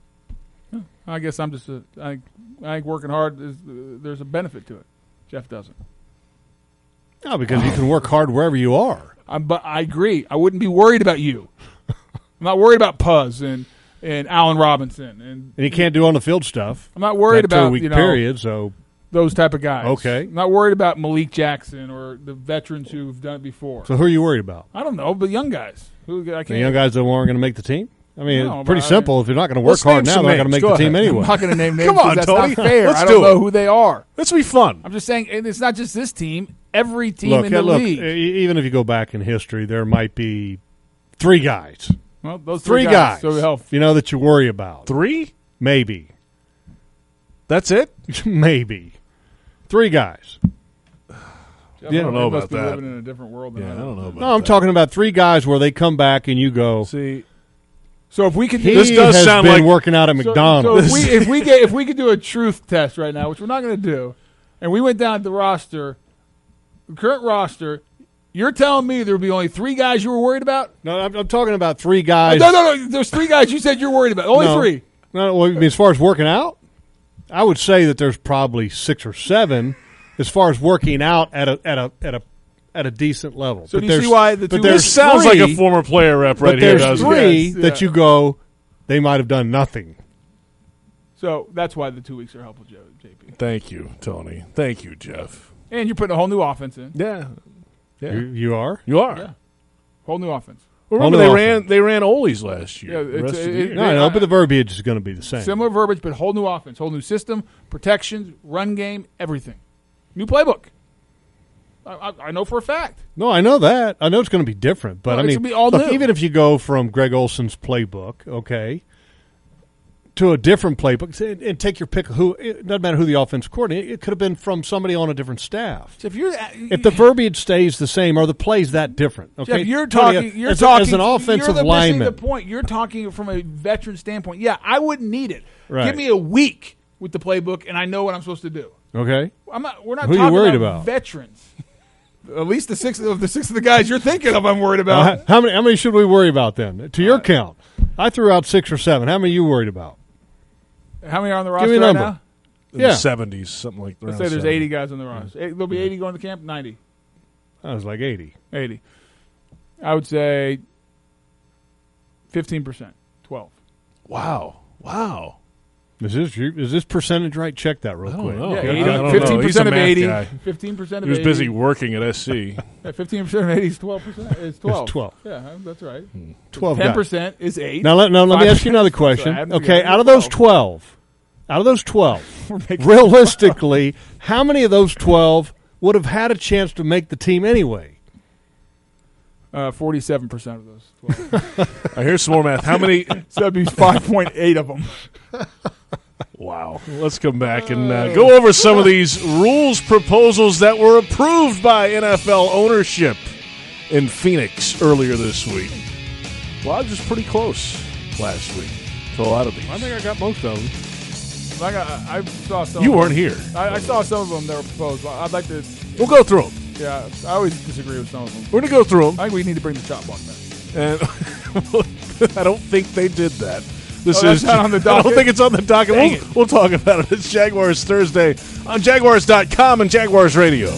I guess I'm just a, I, I think working hard is uh, there's a benefit to it. Jeff doesn't. No, because you can work hard wherever you are. I'm, but I agree. I wouldn't be worried about you. I'm not worried about Puzz and and Allen Robinson, and And you can't do on the field stuff. I'm not worried that about two-week you know period, so those type of guys. Okay. I'm not worried about Malik Jackson or the veterans who've done it before. so who are you worried about? I don't know, but young guys who I can't. The young guys that weren't going to make the team? I mean, No, it's pretty but I- simple. If you're not going to work Let's hard name now, some they're not going to names. make Go the team ahead. anyway. I'm not going to name names. Come on, 'cause that's Tony. not fair. Let's I don't do know it. who they are. Let's be fun. I'm just saying, and it's not just this team. Every team Look, in the uh, look. league. e- Even if you go back in history, there might be three guys, well, those three three guys, So help. you know, that you worry about. Three? Maybe, That's it? maybe, three guys. Jeff, Yeah, I don't know you about must be that. living in a different world than Yeah, I I don't know about No, I'm that. talking about three guys where they come back and you go. See, So if we could, He do This does has sound been like- working out at so, McDonald's. So if we if we get if we could do a truth test right now, which we're not going to do, and we went down the roster, the current roster, you're telling me there would be only three guys you were worried about? no, I'm, I'm talking about three guys. No, no, no. There's three guys you said you're worried about. Only No. three. No, well, I mean, as far as working out, I would say that there's probably six or seven as far as working out at a at a at a at a decent level. So But do you see there's- why the but two- there's this sounds like a three- former player rep right But here, there's doesn't it? three Yes, that yeah. you go, they might have done nothing. So that's why the two weeks are helpful, Joe, J P. Thank you, Tony. Thank you, Jeff. And you're putting a whole new offense in. Yeah. Yeah. You, you are. You are. Yeah. Whole new offense. Well, On remember, the they offense. ran they ran Ole's last year. Yeah, the it's- rest of the it- year. No, I know, but the verbiage is going to be the same. Similar verbiage, but whole new offense, whole new system, protections, run game, everything. New playbook. I, I, I know for a fact. No, I know that. I know it's going to be different, but No, I it's mean, gonna be all look, new. even if you go from Greg Olson's playbook, okay, to a different playbook, and, and take your pick. Of who it doesn't matter who the offense coordinator. It could have been from somebody on a different staff. So if you're If the verbiage stays the same, are the plays that different? Okay, Jeff, you're Tony, talking. You're as, talking as an offensive you're lineman. missing the point. You're talking from a veteran standpoint. Yeah, I wouldn't need it. Right. Give me a week with the playbook, and I know what I'm supposed to do. Okay, I'm not. We're not Who you talking worried about, about? veterans. At least the six of the six of the guys you're thinking of, I'm worried uh, about. how many? How many should we worry about then? To your count, I threw out six or seven. How many are you worried about? How many are on the Give roster me a right number. now? In Yeah. the seventies, something like that. Let's say there's eighty guys on the roster. Eh, There'll be eighty going to camp. ninety. I was like eighty. eighty. I would say fifteen percent. twelve. Wow. Wow. Is this your- is this percentage right? Check that real I don't quick. know. Yeah, Okay. eighty. I don't know. fifteen He's a percent of math eighty. guy. fifteen percent of He was eighty. busy working at S C. Yeah, fifteen percent of eighty is twelve percent. It's twelve. twelve. Yeah, that's right. Twelve Ten guys. percent is eight. Now let, now let me Five ask you another percent. question. So add Okay, together, out of those twelve. twelve, out of those twelve, We're making- realistically, how many of those twelve would have had a chance to make the team anyway? Uh, forty-seven percent of those. twelve. I hear some more math. How many? So that'd be five point eight of them. Wow. Let's come back and uh, go over some of these rules proposals that were approved by N F L ownership in Phoenix earlier this week. Well, I was just pretty close last week to a lot of these. I think I got most of them. Like I, I saw some. You of weren't them. here. I, I saw some of them that were proposed. I'd like to. We'll go through them. Yeah, I always disagree with some of them. We're going to go through them. I think we need to bring the chop block back. And I don't think they did that. This Oh, that's is not on the I don't docket? think it's on the docket. Dang We'll, it. we'll talk about it. It's Jaguars Thursday on Jaguars dot com and Jaguars Radio.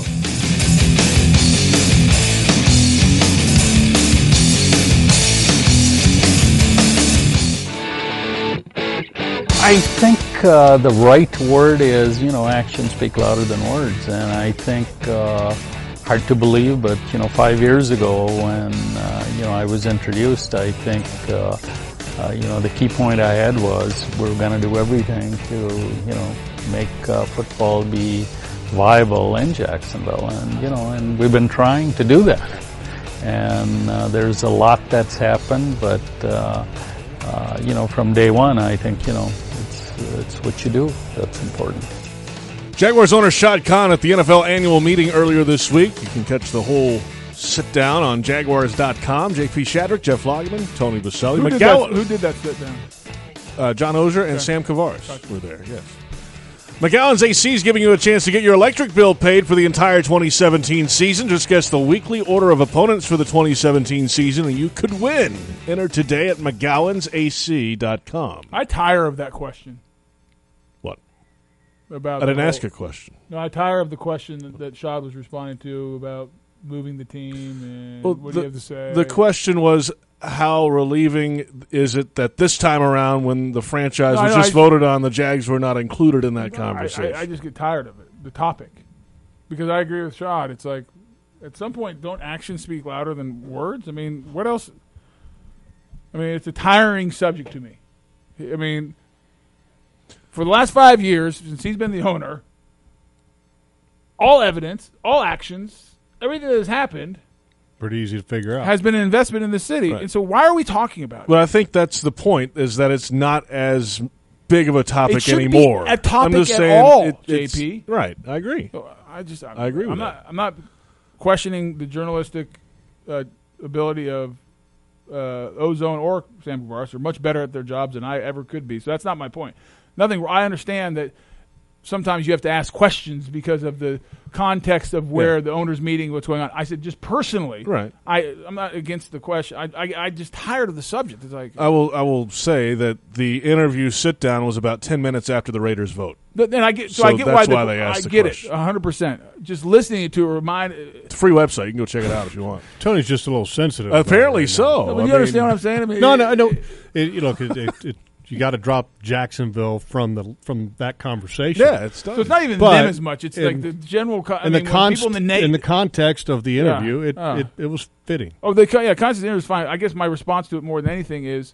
I think uh, the right word is, you know, actions speak louder than words. And I think, uh, hard to believe, but, you know, five years ago when, uh, you know, I was introduced, I think, uh, uh, you know, the key point I had was we're going to do everything to, you know, make uh, football be viable in Jacksonville. And, you know, and we've been trying to do that. And uh, there's a lot that's happened, but, uh, uh, you know, from day one, I think, you know, it's, it's what you do that's important. Jaguars owner Shad Khan at the N F L annual meeting earlier this week. You can catch the whole sit-down on Jaguars dot com. J P Shadrick, Jeff Lageman, Tony Baselli. Who, did that, who did that sit-down? Uh, John Ozier and Okay. Sam Kavaris were there, yes. McGowan's A C is giving you a chance to get your electric bill paid for the entire twenty seventeen season. Just guess the weekly order of opponents for the twenty seventeen season, and you could win. Enter today at McGowans A C dot com. I tire of that question. What? About I didn't the ask whole- a question. No, I tire of the question that, that Shad was responding to about moving the team and Well, what the, do you have to say. the question was, how relieving is it that this time around, when the franchise No, was I know, just I- voted on, the Jags were not included in that No, I- conversation? I, I just get tired of it, the topic. Because I agree with Shad. It's like, at some point, don't actions speak louder than words? I mean, what else? I mean, it's a tiring subject to me. I mean, for the last five years, since he's been the owner, all evidence, all actions, everything that has happened Pretty easy to figure out. has been an investment in the city. Right. And so why are we talking about it? Well, I think that's the point, is that it's not as big of a topic It shouldn't anymore. be a topic I'm just at saying all, it- it's- J P. Right, I agree. I just I, I agree with I'm that. not I'm not questioning the journalistic uh, ability of uh, Ozone or Sam Kavaris. Are much better at their jobs than I ever could be. So that's not my point. Nothing. I understand that sometimes you have to ask questions because of the context of where Yeah. the owner's meeting, what's going on. I said just personally, Right. I I'm not against the question. I I, I just tired of the subject. It's like I will. I will say that the interview sit down was about ten minutes after the Raiders vote. Th- then I get so, So I get that's why, the, why they asked I the get question. it one hundred percent. Just listening to it remind. It's a free website. You can go check it out if you want. Tony's just a little sensitive. about it Apparently right so. now. But I you understand mean- what I'm saying? I mean, No, no, I don't. It, you know, 'cause it, it, you got to drop Jacksonville from the from that conversation. Yeah, it's done. So it's not even But them as much. It's in- like the general. Co- I in mean, the when const- people in the na- in the context of the interview, it, Oh. it it was fitting. oh, the co- yeah, constant interview is fine. I guess my response to it more than anything is,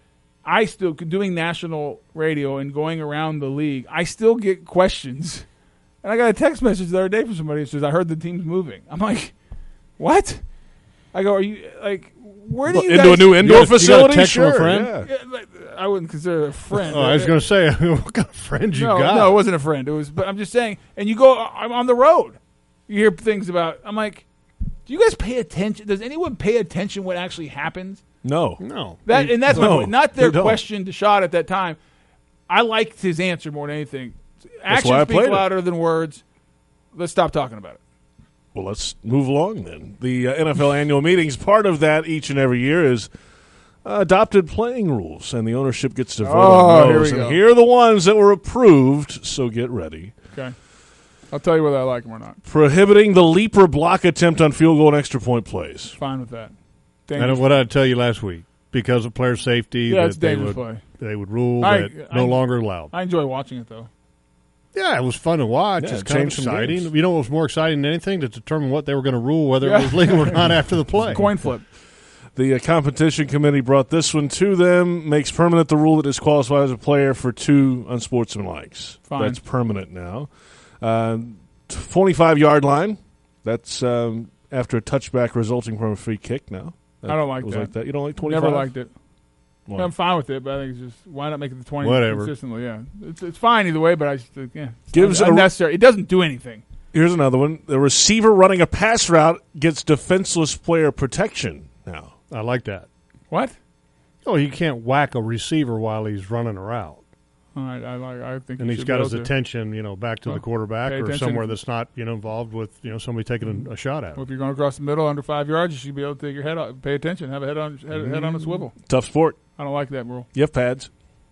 I still doing national radio and going around the league. I still get questions, and I got a text message the other day from somebody who says, "I heard the team's moving." I'm like, "What?" I go, "Are you like where do you into guys- a new indoor got a- you got a facility? text from a Sure, friend? yeah. Yeah, like, I wouldn't consider it a friend. Oh, I was going to say, what kind of friends you no, got? No, it wasn't a friend. It was, but I'm just saying. And you go, I'm on the road. You hear things about. I'm like, do you guys pay attention? Does anyone pay attention what actually happens? No. No, That and that's my No, point. Not they their don't. question to Shad at that time. I liked his answer more than anything. Actions why I speak played it. louder than words. Let's stop talking about it. Well, let's move along then. The uh, N F L annual meetings, part of that each and every year is uh, adopted playing rules, and the ownership gets to vote Oh, on here those. we And go. here are the ones that were approved, so get ready. Okay, I'll tell you whether I like them or not. Prohibiting the leaper block attempt on field goal and extra point plays. Fine with that. and Dangerous. what I tell you last week, because of player safety, Yeah, that it's they dangerous would play. they would rule I- that no I- longer allowed. I enjoy watching it though. Yeah, it was fun to watch. Yeah, it's it kind of changed some exciting. games. You know what was more exciting than anything? To determine what they were going to rule, whether Yeah. it was legal or not after the play. Coin flip. The uh, competition committee brought this one to them, makes permanent the rule that disqualifies a player for two unsportsmanlikes. Fine. That's permanent now. Uh, twenty-five-yard line. That's um, after a touchback resulting from a free kick now. I don't like was that. like that. You don't like twenty-five? Never liked it. Why? I'm fine with it, but I think it's just why not make it the twenty Whatever. consistently? Yeah, it's it's fine either way, but I just uh, yeah, it's Gives un- a- unnecessary. It doesn't do anything. Here's another one. The receiver running a pass route gets defenseless player protection now. I like that. What? Oh, you can't whack a receiver while he's running a route. All right, I like. I think. And you he's should got be his able to. attention, you know, back to Well, the quarterback pay or attention. somewhere that's not, you know, involved with, you know, somebody taking a, a shot at Well, him. if you're going across the middle under five yards, you should be able to take your head out, pay attention, have a head on head, head on a swivel. Tough sport. I don't like that rule, You have pads.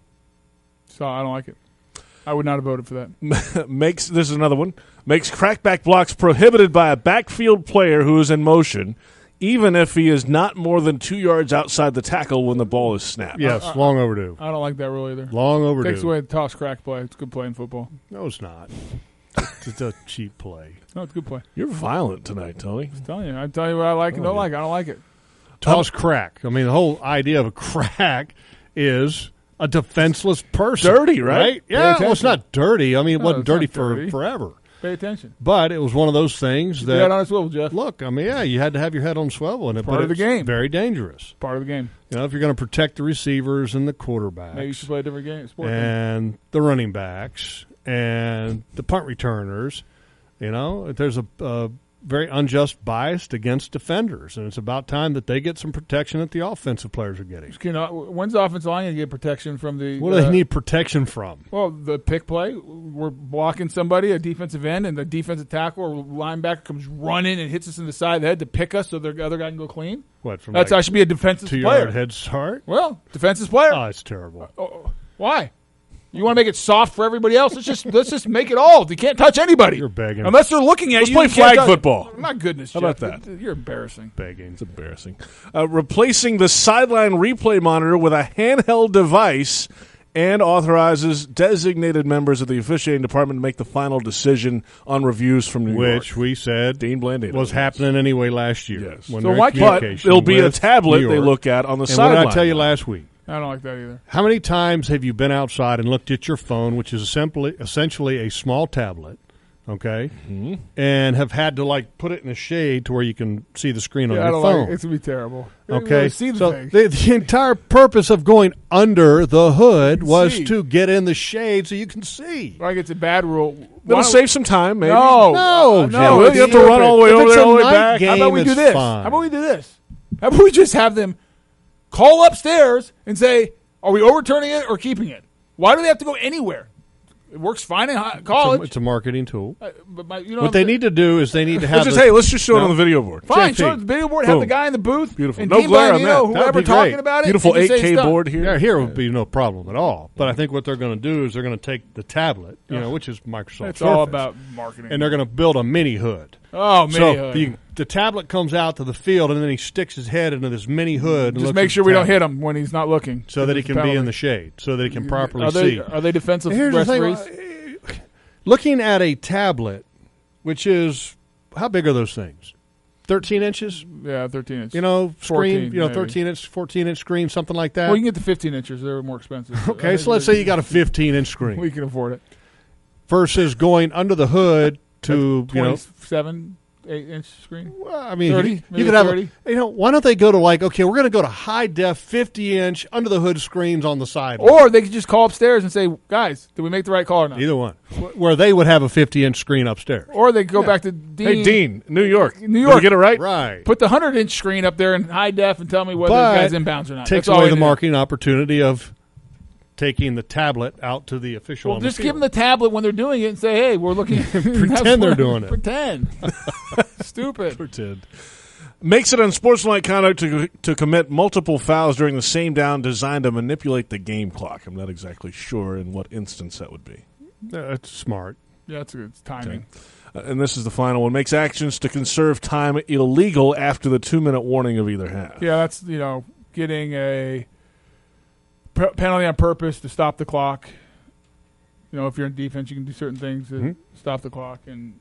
so I don't like it. I would not have voted for that. Makes this is another one. Makes crackback blocks prohibited by a backfield player who is in motion, even if he is not more than two yards outside the tackle when the ball is snapped. Yes, long overdue. I don't like that rule either. Long overdue. Takes away the toss crack play. It's a good play in football. No, it's not. It's a cheap play. No, it's a good play. You're violent tonight, Tony. I'm telling you. I tell you what I like and Oh, don't yeah. like. I don't like it. Toss crack. I mean, the whole idea of a crack is a defenseless person. Dirty, right? Yeah, Pay well, it's attention. not dirty. I mean, it No, wasn't it's dirty not for dirty. forever. Pay attention. But it was one of those things Keep your head on that, a swivel, Jeff. look, I mean, yeah, you had to have your head on swivel in it. Part but of the it's game. very dangerous. Part of the game. You know, if you're going to protect the receivers and the quarterbacks. Maybe you should play a different game. Sport game. and the running backs and the punt returners. You know, there's a, a very unjust bias against defenders, and it's about time that they get some protection that the offensive players are getting. You know, when's the offensive line going to get protection from the? What do uh, they need protection from? Well, the pick play. We're blocking somebody, a defensive end, and the defensive tackle or linebacker comes running and hits us in the side of the head to pick us so the other guy can go clean. What, from That's like I should be a defensive two player. yard head start? Well, defensive player. Oh, it's terrible. Oh, why? You want to make it soft for everybody else? Let's just let's just make it all. You can't touch anybody. You're begging. Unless they're looking at Let's you. play you can't flag touch- football. My goodness, How Jeff, about that? You're embarrassing. Begging. It's embarrassing. Uh, replacing the sideline replay monitor with a handheld device and authorizes designated members of the officiating department to make the final decision on reviews from New Which York. we said Dean Blandino was happening anyway last year. Yes. When So they're why in can't- communication It'll be a with tablet New they York. look at on the And what sideline. did I tell you last week? I don't like that either. How many times have you been outside and looked at your phone, which is simply, essentially a small tablet, okay, Mm-hmm. and have had to like put it in a shade to where you can see the screen on Yeah, I your don't phone? like it. It's gonna be terrible. You're Okay, gonna see the so thing. the, the entire purpose of going under the hood was See. to get in the shade so you can see. Like it's a bad rule. Why That'll don't- save some time, maybe. No, No, uh, Jim, no. Well, it's you have to stupid. run all the way If over it's there, a all the way night back. game, How about we do it's this? fine. How about we do this? How about we just have them call upstairs and say, "Are we overturning it or keeping it?" Why do they have to go anywhere? It works fine in hi- college. It's a marketing tool. Uh, but my, you know What they need to do is they need to have Let's just, the- hey, let's just show it No. on the video board. Fine, J P. show it the video board, have Boom. the guy in the booth. Beautiful. And No Dean glare on Blandino, that. That'd whoever be talking great. about it. Beautiful and just say eight K it's done. board here. Yeah, here would be no problem at all. But I think what they're going to do is they're going to take the tablet, you know, which is Microsoft It's Surface, all about marketing. and they're going to build a mini hood. oh, so man. the, the tablet comes out to the field, and then he sticks his head into this mini hood. And Just looks make at sure the we don't tablet hit him when he's not looking. so that he It's a can be in penalty. the shade, so that he can properly Are they, see. are they defensive Here's the thing, referees? uh, looking at a tablet, which is how big are those things? Thirteen inches. Yeah, thirteen inches. You know, screen. fourteen, You know, maybe. thirteen inch, fourteen inch screen, something like that. Well, you can get the fifteen inches. They're more expensive. okay, so let's say you got a fifteen inch screen We can afford it. versus going under the hood to you know. twenty-seven, eight inch screen. Well, I mean, thirty, you, maybe you could have, a, thirty. you know, why don't they go to like, okay, we're going to go to high def, fifty inch under the hood screens on the side, Or they could just call upstairs and say, guys, did we make the right call or not? either one, Wh- where they would have a fifty inch screen upstairs, Or they could go back to Dean. Hey, Dean, New York. New Did York. we get it right? right? Put the one hundred inch screen up there in high def and tell me whether But this guy's inbounds or not. takes That's all away we the do. marketing opportunity of taking the tablet out to the official. Well, on just the give field. them the tablet when they're doing it and say, hey, we're looking. Pretend they're doing it. Pretend. Stupid. Pretend. Makes it unsportsmanlike conduct to to commit multiple fouls during the same down designed to manipulate the game clock. I'm not exactly sure in what instance that would be. That's smart. Yeah, it's, it's timing. Uh, and this is the final one. Makes actions to conserve time illegal after the two-minute warning of either half. Yeah, that's, you know, getting a p- penalty on purpose to stop the clock. You know, if you're in defense, you can do certain things to Mhm. stop the clock. And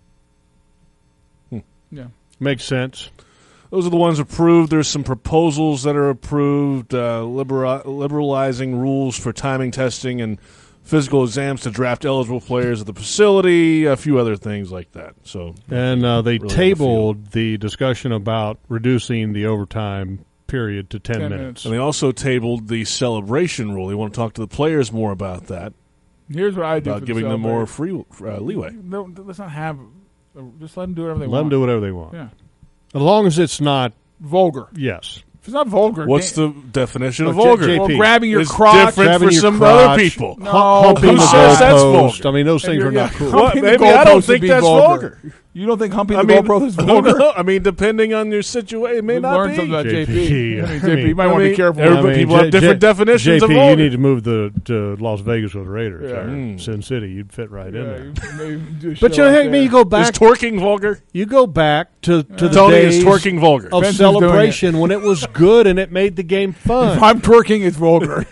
Hmm. yeah, Makes sense. Those are the ones approved. There's some proposals that are approved, uh, libera- liberalizing rules for timing testing and physical exams to draft eligible players at the facility, a few other things like that. So, And uh, they Really on the tabled the discussion about reducing the overtime period to ten, ten minutes. minutes. and they also tabled the celebration rule. They want to talk to the players more about that, Here's what I do. about for giving the them more celebration. free uh, leeway. No, let's not have. Just let them do whatever they Let want. them do whatever they want. Yeah, As long as it's not, vulgar. yes. If it's not vulgar, What's dan- the definition of Look, J- vulgar? J P. well, grabbing your It's crotch? different Grabbing for your some crotch. other people. No, Humping Who the says that's goalpost. vulgar? I mean, those And things you're- are not yeah. cool. What? Humping the Maybe I don't goalpost would think be that's vulgar. vulgar. You don't think humping I the mean, GoPro is I don't vulgar? know. I mean, depending on your situation, it may We've not learned be. something about J J P. P. I mean, J P, I mean, you might I want to mean, be careful. everybody- I mean, people have different definitions J of P, vulgar. you need to move the to Las Vegas with the Raiders. Yeah. There. Mm. Sin City, you'd fit right in Yeah, there. you maybe do a But show you know, out I mean, you there. go Is back. twerking vulgar? You go back to to the Tony days is twerking vulgar. of Ben's doing celebration when it was good and it made the game fun. If I'm twerking, it's vulgar.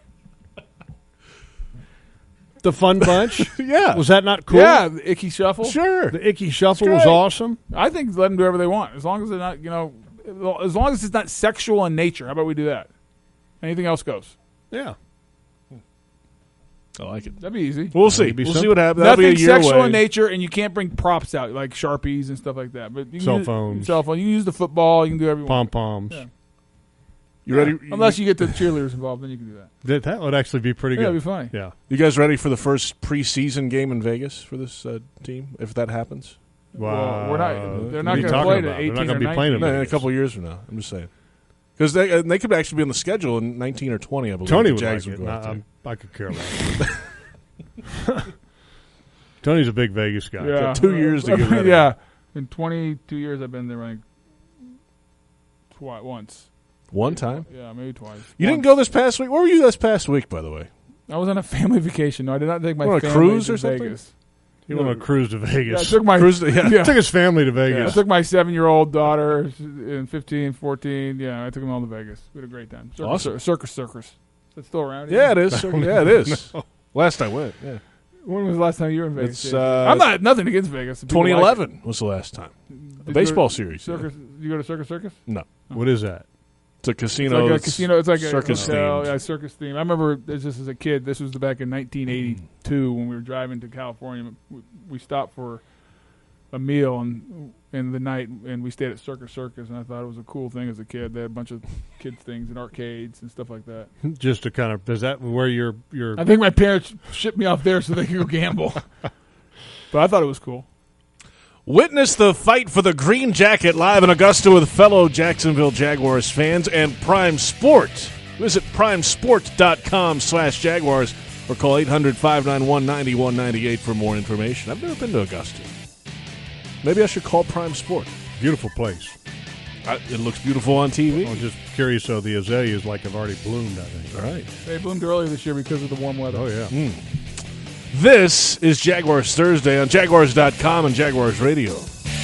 The Fun Bunch. Yeah. Was that not cool? Yeah, the icky shuffle. Sure. The Icky Shuffle It's was great. awesome. I think let them do whatever they want, as long as they're not, you know, as long as it's not sexual in nature. How about we do that? Anything else goes. Yeah. I like it. That'd be easy. We'll see. could be We'll see simple. what happens. That'll be a Nothing year sexual away. in nature, and you can't bring props out like Sharpies and stuff like that. But you can Cell use, phones. cell phone. You can use the football. You can do everything. Pom poms. Yeah. You ready? Unless you get the cheerleaders involved, then you can do that. That, that would actually be pretty Yeah, good. that'd be funny. Yeah. You guys ready for the first preseason game in Vegas for this uh, team, if that happens? Wow. Well, we're not. They're What not are you going to talking play about? to They're eighteen not or gonna be nineteen. playing in No, in a Vegas. couple of years from now. I'm just saying. Because they, uh, they could actually be on the schedule in nineteen or twenty, I believe. Tony the would Jags like it. would go and out I, there. I'm- I could care less. Tony's a big Vegas guy. Yeah, got two years to get ready. Yeah, in twenty-two years, I've been there like twice, once. One time. Yeah, maybe twice. You didn't Once. go this past week? Where were you this past week, by the way? I was on a family vacation. No, I did not take my You on a family cruise to or something? Vegas. He went on a cruise to Yeah, I Vegas. took my Cruise to- yeah. yeah. Took his family to Yeah, I Vegas. took my seven-year-old daughter in fifteen, fourteen. Yeah, I took them all to Vegas. We had a great time. Circus, Awesome. Circus Circus. Is that still around? Yeah, it is. Sir. Yeah, it is. Last I went. Yeah. When was the last time you were in Vegas? It's, J P? uh, I'm not nothing against Vegas. People twenty like eleven was the last time. it. A Did baseball you go to series. yeah. Circus. You go to Circus Circus? No. What is that? It's a It's casino. like a that's casino. It's like circus a hotel, themed. yeah, circus theme. I remember this just as a kid. This was the back in nineteen eighty-two when we were driving to California. We, we stopped for a meal and in the night, and we stayed at Circus Circus. And I thought it was a cool thing as a kid. They had a bunch of kids things and arcades and stuff like that. Just to kind of, is that where your your I think my parents shipped me off there so they could go gamble. But I thought it was cool. Witness the fight for the green jacket live in Augusta with fellow Jacksonville Jaguars fans and Prime Sport. Visit primesport.com slash Jaguars or call eight hundred, five nine one, nine one nine eight for more information. I've never been to Augusta. Maybe I should call Prime Sport. beautiful place. I, it looks beautiful on T V. I'm just curious. So the azaleas like have already bloomed. I think. All right. They bloomed earlier this year because of the warm weather. Oh yeah. Mm. This is Jaguars Thursday on Jaguars dot com and Jaguars Radio.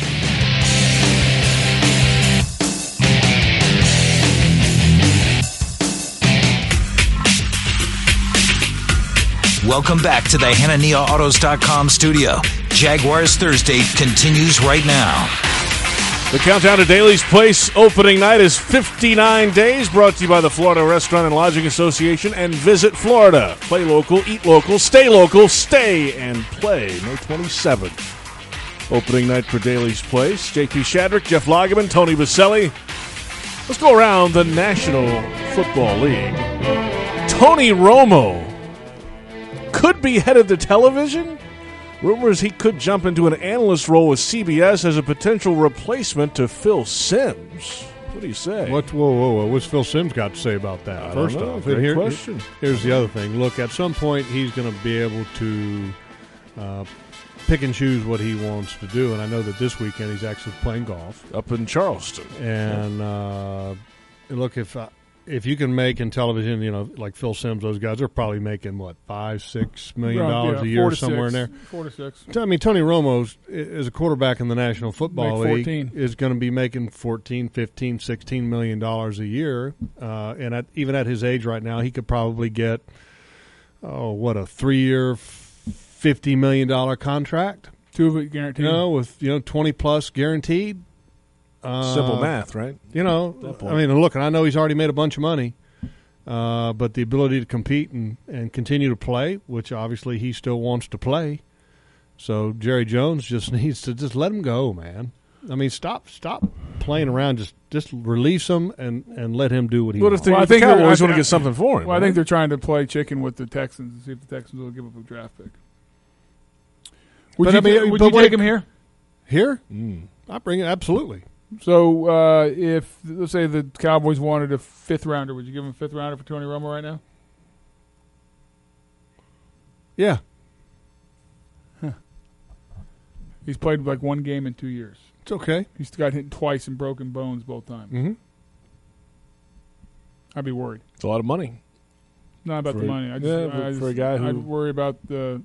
Welcome back to the Hanania Autos dot com studio. Jaguars Thursday continues right now. The countdown to Daly's Place opening night is fifty-nine days, brought to you by the Florida Restaurant and Lodging Association and Visit Florida. Play local, eat local, stay local, stay and play. May twenty-seventh. Opening night for Daly's Place. J P Shadrick, Jeff Lageman, Tony Baselli. Let's go around the National Football League. Tony Romo could be headed to television. Rumors he could jump into an analyst role with C B S as a potential replacement to Phil Simms. What do you say? What? Whoa, whoa, whoa! What's Phil Simms got to say about that? I First don't know. off, Great and here- question. Here's the other thing. Look, at some point he's going to be able to uh, pick and choose what he wants to do. And I know that this weekend he's actually playing golf Up in Charleston. And uh, look, if uh, if you can make in television, you know, like Phil Simms, those guys are probably making what five, six million dollars Yeah, a year four to somewhere six. in there. Four to six. I mean, Tony Romo is a quarterback in the National Football Make League fourteen. is going to be making fourteen, fifteen, sixteen million dollars a year, uh, and at, even at his age right now, he could probably get oh, what a three-year, fifty million dollar contract. Two of it guaranteed. You know, with you know twenty plus guaranteed. Uh, Simple math, right? You know, At that point. I mean, look, and I know he's already made a bunch of money, uh, but the ability to compete and, and continue to play, which obviously he still wants to play. So Jerry Jones just needs to just let him go, man. I mean, stop, stop playing around. Just, just release him and, and let him do what he What if wants. the, Well, I the think they're- Cowboys I- want to I- get something for him? Well, I right? think they're trying to play chicken with the Texans and see if the Texans will give up a draft pick. Would But you, I mean, would but you wait- take him here? Here, Mm. I bring it absolutely. So uh, if let's say the Cowboys wanted a fifth rounder, would you give him a fifth rounder for Tony Romo right now? Yeah, He He's played like one game in two years. It's okay. He's got hit twice and broken bones both times. Mm-hmm. I'd be worried. It's a lot of money. Not about For the a- money. I just, yeah, but I just, for a guy who- I'd worry about the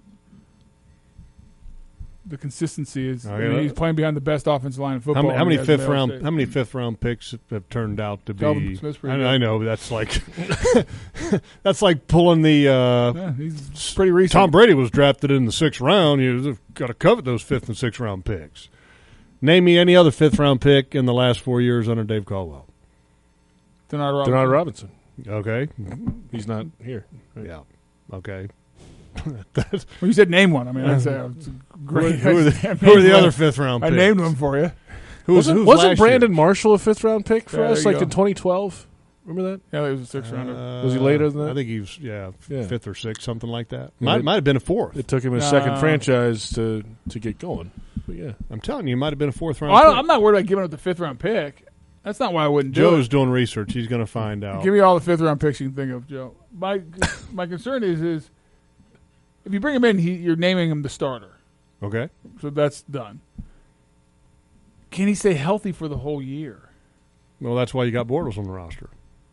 the consistency. Is Oh, I mean, yeah. he's playing behind the best offensive line in How, football. many- how and he many has fifth Ohio round? State. How many fifth round picks have turned out to Calvin be? Smith's pretty I, good. I know that's like that's like pulling the. Uh, Yeah, he's pretty recent. Tom Brady was drafted in the sixth round. You've got to covet those fifth and sixth round picks. Name me any other fifth round pick in the last four years under Dave Caldwell. Denard Robinson. Denard Robinson. Okay. He's not here. Right? Yeah. Okay. Well, you said name one. I mean, I'd say it's a great. Who are the, I who are the named other one. fifth round I picks? named one for you. Who was, Wasn't, who's wasn't last Brandon year? Marshall a fifth round pick for Yeah, us, there you like go. in twenty twelve? Remember that? Yeah, it was a six rounder. Uh, Was he later than that? I think he was, yeah, Yeah. fifth or sixth, something like that. Yeah, Might, it- might have been a fourth. It took him his No. second franchise to to get going. But yeah, I'm telling you, it might have been a fourth round Well, I don't, pick. I'm not worried about giving up the fifth round pick. That's not why I wouldn't do Joe's it. doing research. He's going to find out. Give me all the fifth round picks you can think of, Joe. My my concern is is if you bring him in, he, you're naming him the starter, Okay. so that's done. Can he stay healthy for the whole year? Well, that's why you got Bortles on the roster.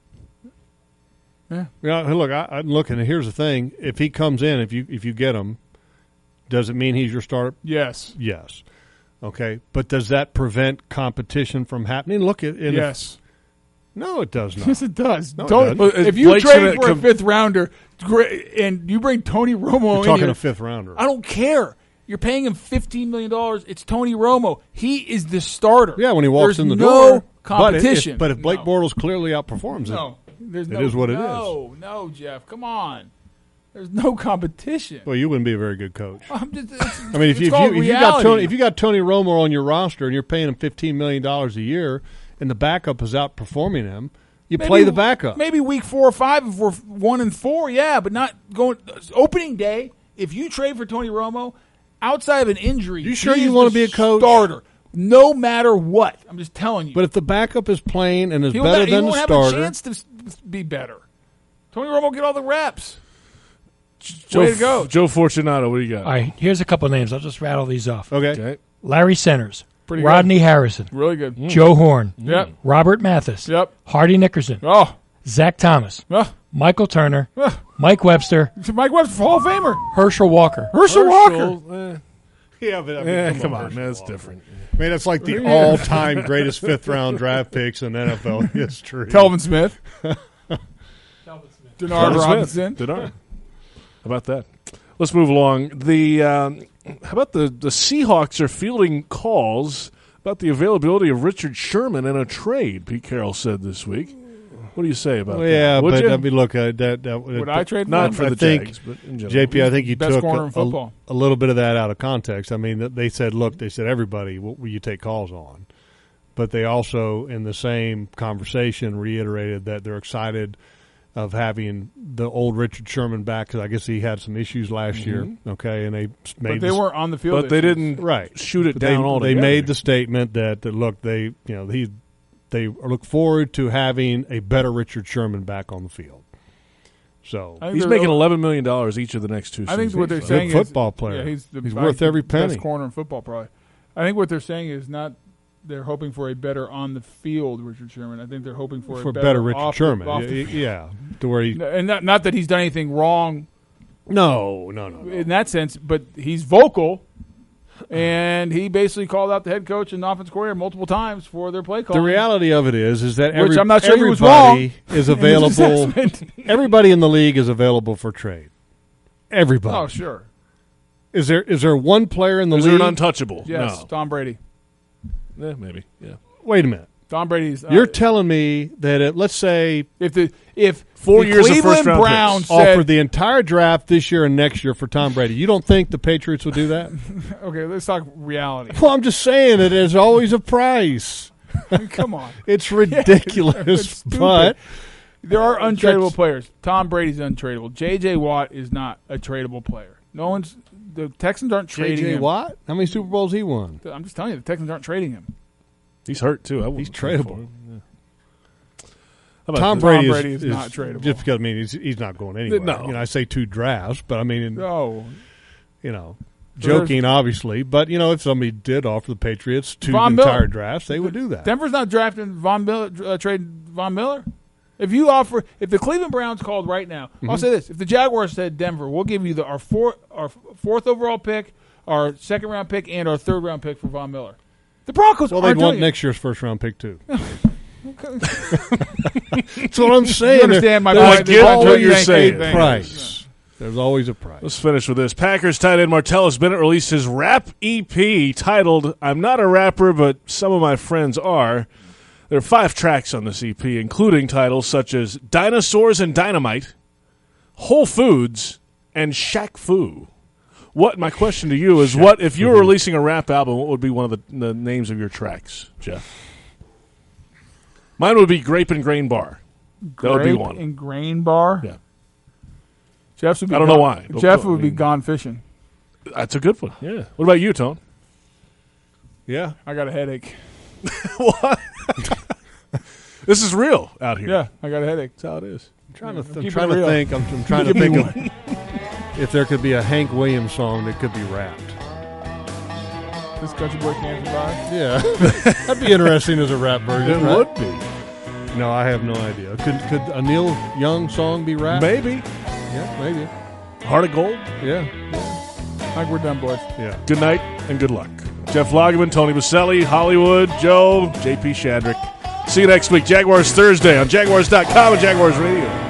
Yeah. Yeah. Hey, look, I, I'm looking. And here's the thing: if he comes in, if you if you get him, does it mean he's your starter? Yes. Yes. Okay. But does that prevent competition from happening? Look at and if- Yes. no, it does not. Yes, it does. No, it Tony- doesn't. if you Blake's trade gonna for com- a fifth rounder, great, and you bring Tony Romo We're in talking here, a fifth rounder. I don't care. You're paying him fifteen million dollars. It's Tony Romo. He is the starter. Yeah, when he walks There's in the no door. competition. But if, but if Blake No. Bortles clearly outperforms No, it, there's It no, is what it no, No, Jeff, come on. There's no competition. well, you wouldn't be a very good coach. I'm just, it's, I mean, if it's you if called you, if you got reality. Tony if you got Tony Romo on your roster and you're paying him fifteen million dollars a year, and the backup is outperforming him, you Maybe- play the backup. Maybe week four or five if we're one and four, yeah, but not going opening day. If you trade for Tony Romo, outside of an injury, You sure he you is wanna the be a coach? Starter, no matter what. I'm just telling you. But if the backup is playing and is He'll better not- he than the won't have starter, a chance to s- be better. Tony Romo will get all the reps. Joe, Way to go. Joe Fortunato. What do you got? All right, here's a couple of names. I'll just rattle these off. okay, Okay. Larry Centers, Pretty Rodney Harrison, Really good. Mm. Joe Horn, Yep. Robert Mathis, Yep. Hardy Nickerson, Oh. Zach Thomas, Oh. Michael Turner, Oh. Mike Webster, Mike Webb's Hall of Famer. Herschel Walker. Herschel Walker. Herschel, eh, yeah, but I mean, eh, come, come on, on, man, that's different. I mean, that's like the all-time greatest fifth-round draft picks in N F L history. Telvin Smith. Denard Denard Robinson. Smith. Denard. How about that? Let's move along. The um, how about the the Seahawks are fielding calls about the availability of Richard Sherman in a trade. Pete Carroll said this week. What do you say about Well, that? yeah, Would but you? I mean, look, uh, that, that Would I trade for Not him? for I the think, Jags, but in general. J P, I think you Best took corner a, in football. a, a little bit of that out of context. I mean, they said, look, they said everybody, what will you take calls on? But they also, in the same conversation, reiterated that they're excited of having the old Richard Sherman back because I guess he had some issues last Mm-hmm. year. Okay, and they made But they this- weren't on the field. But they issues. didn't right shoot it But down they, altogether. They made the statement that, that look, they you know he they look forward to having a better Richard Sherman back on the field. So I think He's they're- making eleven million dollars each of the next two I seasons. think what they're Good saying is football player. Yeah, he's the, He's I worth think every the best penny. corner in football, probably. I think what they're saying is not they're hoping for a better on the field Richard Sherman. I think they're hoping for, for a better, better Richard off the- Sherman, off the Y- field. yeah, to where he and not, not that he's done anything wrong no no no, no. in that sense, but he's vocal, and he basically called out the head coach and offensive coordinator multiple times for their play call. The reality of it is, is that Which every, I'm not sure he was everybody wrong is in his available. assessment. Everybody in the league is available for trade. Everybody. Oh, sure. Is there is there one player in the Is league? there an untouchable? Yes, No. Tom Brady. Yeah, maybe. Yeah. Wait a minute. Tom Brady's. Uh, You're telling me that it, let's say if the if Four the years of Cleveland first-round Browns picks. said, offered the entire draft this year and next year for Tom Brady, you don't think the Patriots would do that? okay, let's talk reality. Well, I'm just saying that there's always a price. Come on. It's ridiculous, it's stupid. but There are untradeable That's- players. Tom Brady's untradeable. J J. Watt is not a tradable player. No one's the Texans aren't J trading J him. Watt, how many Super Bowls he won? I'm just telling you, the Texans aren't trading him. He's hurt, too. I wouldn't He's trade tradable. for him. Yeah. How about Tom this? Brady, Brady is, is not tradable. Just because I mean he's, he's not going anywhere. No. You know, I say two drafts, but I mean, No, you know, joking, obviously. But, you know, if somebody did offer the Patriots two Von entire Miller. drafts, they would do that. Denver's not drafting Von Miller, uh, trading Von Miller. If you offer, if the Cleveland Browns called right now, Mm-hmm. I'll say this: if the Jaguars said Denver, we'll give you the, our four, our fourth overall pick, our second round pick, and our third round pick for Von Miller, the Broncos Well, aren't they'd want doing it. next year's first round pick, too. That's what I'm saying. You understand my There's point? I get There's what always you're a saying. thing. price. There's always a price. Let's finish with this. Packers tight end Martellus Bennett released his rap E P titled "I'm Not a Rapper, but Some of My Friends Are." There are five tracks on this E P, including titles such as "Dinosaurs and Dynamite," "Whole Foods," and "Shaq Fu." What my question to you is: What if you were releasing a rap album? What would be one of the, the names of your tracks, Jeff? Mine would be "Grape and Grain Bar." That would be Grape one. and Grain Bar. Yeah. Jeff's would be I don't gone, know why. Jeff I would be mean- gone fishing. That's a good one. Yeah. What about you, Tone? Yeah. I got a headache. What? This is real out here. Yeah, I got a headache. That's how it is. I'm trying to, th- I'm Keep it trying to real. think. I'm, I'm trying to Give me think of if there could be a Hank Williams song that could be rapped. This country boy can't survive. Yeah. That'd be interesting as a rap version. It right? would be. No, I have no idea. Could could a Neil Young song be rapped? Maybe. Yeah, maybe. Heart of Gold. Yeah. I think we're done, boys. Yeah. Good night and good luck. Jeff Lagerman, Tony Baselli, Hollywood, Joe, J P Shadrick. See you next week. Jaguars Thursday on Jaguars dot com and Jaguars Radio.